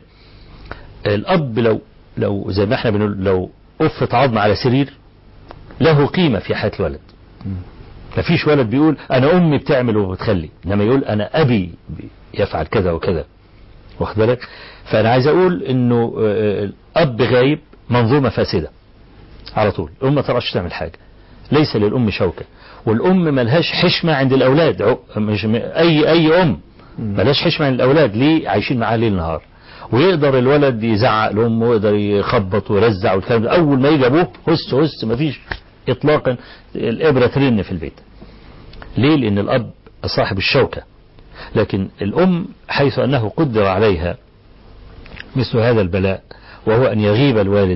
الأب لو زي ما احنا بنقول لو أفت عظم على سرير له قيمة في حياة الولد. ما فيش ولد بيقول أنا أمي بتعمل وبتخلي، إنما يقول أنا أبي يفعل كذا وكذا، واخد بالك؟ فأنا عايز أقول إنه الأب غايب منظومة فاسدة على طول. الأم ما ترعش تعمل حاجة، ليس للأم شوكة، والأم ملهاش حشمة عند الأولاد. مش أي أم ملهاش حشمة عند الأولاد. ليه؟ عايشين معاه ليل نهار، ويقدر الولد يزعق لأمه ويقدر يخبط ويرزع والكلام ده. أول ما يجي أبوه هس هس مفيش إطلاقا الإبرة ترن في البيت. ليه؟ لأن الأب صاحب الشوكة. لكن الأم حيث أنه قدر عليها مثل هذا البلاء، وهو أن يغيب الوالد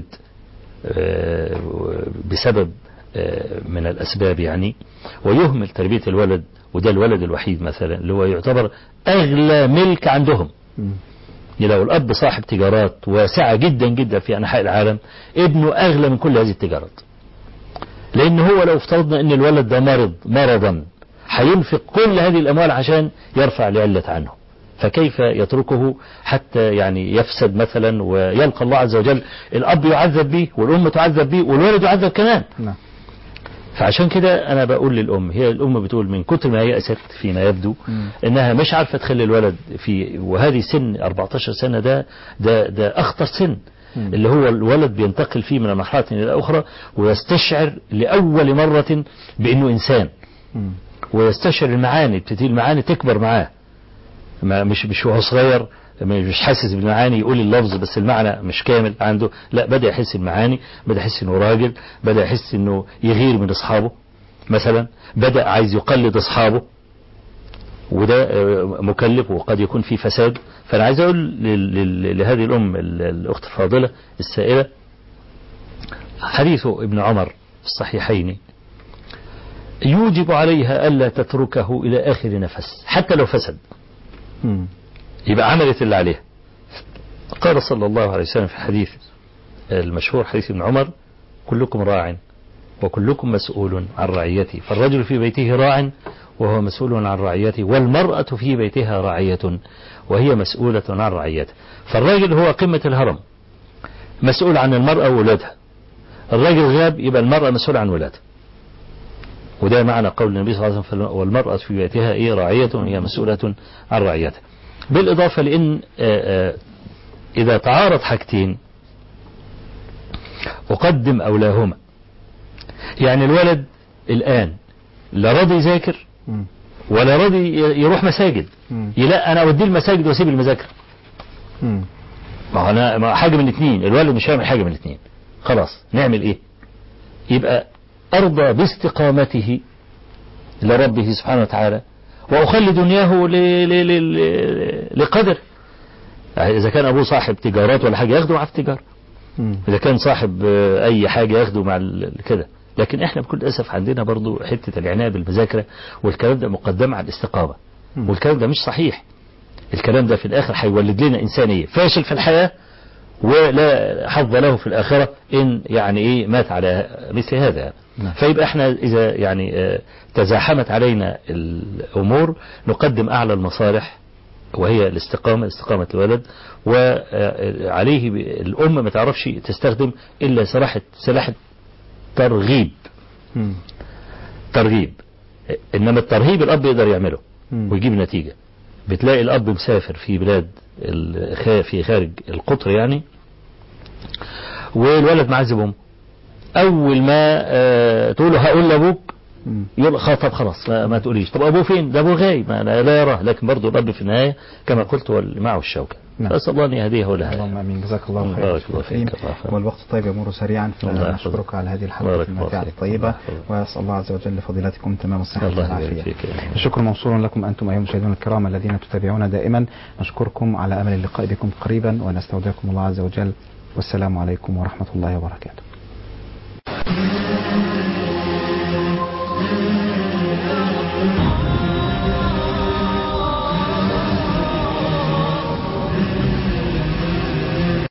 بسبب من الأسباب يعني، ويهمل تربية الولد، وده الولد الوحيد مثلا اللي هو يعتبر أغلى ملك عندهم. لو الأب صاحب تجارات واسعة جدا جدا في أنحاء العالم، ابنه أغلى من كل هذه التجارات، لأن هو لو افترضنا أن الولد ده مرضا هينفق كل هذه الأموال عشان يرفع العلة عنه، فكيف يتركه حتى يعني يفسد مثلا ويلقى الله عز وجل الأب يعذب به والأم تعذب به والولد يعذب كمان. فعشان كده أنا بقول للأم، هي الأم بتقول من كتر ما يأست فيما يبدو إنها مش عارفة تخلي الولد في، وهذه سن 14 سنة ده أخطر سن، اللي هو الولد بينتقل فيه من مرحلة إلى الأخرى ويستشعر لأول مرة بأنه إنسان، ويستشعر المعاني، بتبتدي المعاني تكبر معاه، مش وهو صغير مش حاسس بالمعاني، يقول اللفظ بس المعنى مش كامل عنده، لا بدأ يحس المعاني، بدأ يحس انه راجل، بدأ يحس انه يغير من اصحابه مثلا، بدأ عايز يقلد اصحابه، وده مكلف وقد يكون فيه فساد. فانا عايز اقول لهذه الام الاخت الفاضلة السائلة، حديث ابن عمر في الصحيحين يوجب عليها ألا تتركه إلى آخر نفس حتى لو فسد، يبقى عملت اللي عليها. قال صلى الله عليه وسلم في الحديث المشهور حديث ابن عمر: كلكم راع وكلكم مسؤول عن رعيته، فالرجل في بيته راع وهو مسؤول عن رعيته، والمرأة في بيتها راعية وهي مسؤولة عن رعيته. فالراجل هو قمة الهرم، مسؤول عن المرأة وولادها، الراجل غاب يبقى المرأة مسؤولة عن ولادها، وده معنى قول النبي صلى الله عليه وسلم: والمرأة في بيتها راعية وهي مسؤولة عن رعيتها. بالإضافة لأن إذا تعارض حاجتين أقدم أولاهما، يعني الولد الآن لا راضي يذاكر ولا راضي يروح مساجد، لا أنا أوديه المساجد وأسيب المذاكرة، ما حاجة من الاثنين، الولد مش هيعمل حاجة من الاثنين، خلاص نعمل إيه؟ يبقى أرضى باستقامته لربه سبحانه وتعالى، وأخلي دنياه لقدر. إذا كان أبوه صاحب تجارات ولا حاجة ياخده معاه في التجارة، إذا كان صاحب أي حاجة ياخده مع كده. لكن إحنا بكل أسف عندنا برضو حتة العناية بالمذاكرة، والكلام ده مقدم على الاستقامة، والكلام ده مش صحيح. الكلام ده في الآخر هيولد لنا إنسانية فاشل في الحياة ولا حظ له في الآخرة إن يعني إيه مات على مثل هذا. فيبقى احنا إذا يعني تزاحمت علينا الأمور نقدم أعلى المصالح، وهي الاستقامة، استقامة الولد، وعليه الأم ما تعرفش تستخدم إلا سلاح ترغيب. ترغيب، إنما الترهيب الأب يقدر يعمله ويجيب نتيجة. بتلاقي الأب مسافر في بلاد في خارج القطر يعني، والولد معذب أمه، أول ما تقول له هقول لأبوك يقول طب خلاص ما تقوليش. طب أبوه فين؟ ده أبوه غايب لا يراه. لكن برضه الأب في النهاية كما قلت هو اللي معه الشوكة. أسأل الله أن يهديه لها. اللهم آمين. جزاك الله خيرا. بارك الله فيك. والوقت طيب يمر سريعا، فنشكرك على هذه الحلقة الممتعة الطيبة، وأسأل الله عز وجل لفضيلتكم تمام الصحة والعافية. الشكر موصول لكم أنتم أيها المشاهدون الكرام الذين تتابعون دائما. نشكركم على أمل اللقاء بكم قريبا، ونستودعكم الله عز وجل، والسلام عليكم ورحمة الله وبركاته.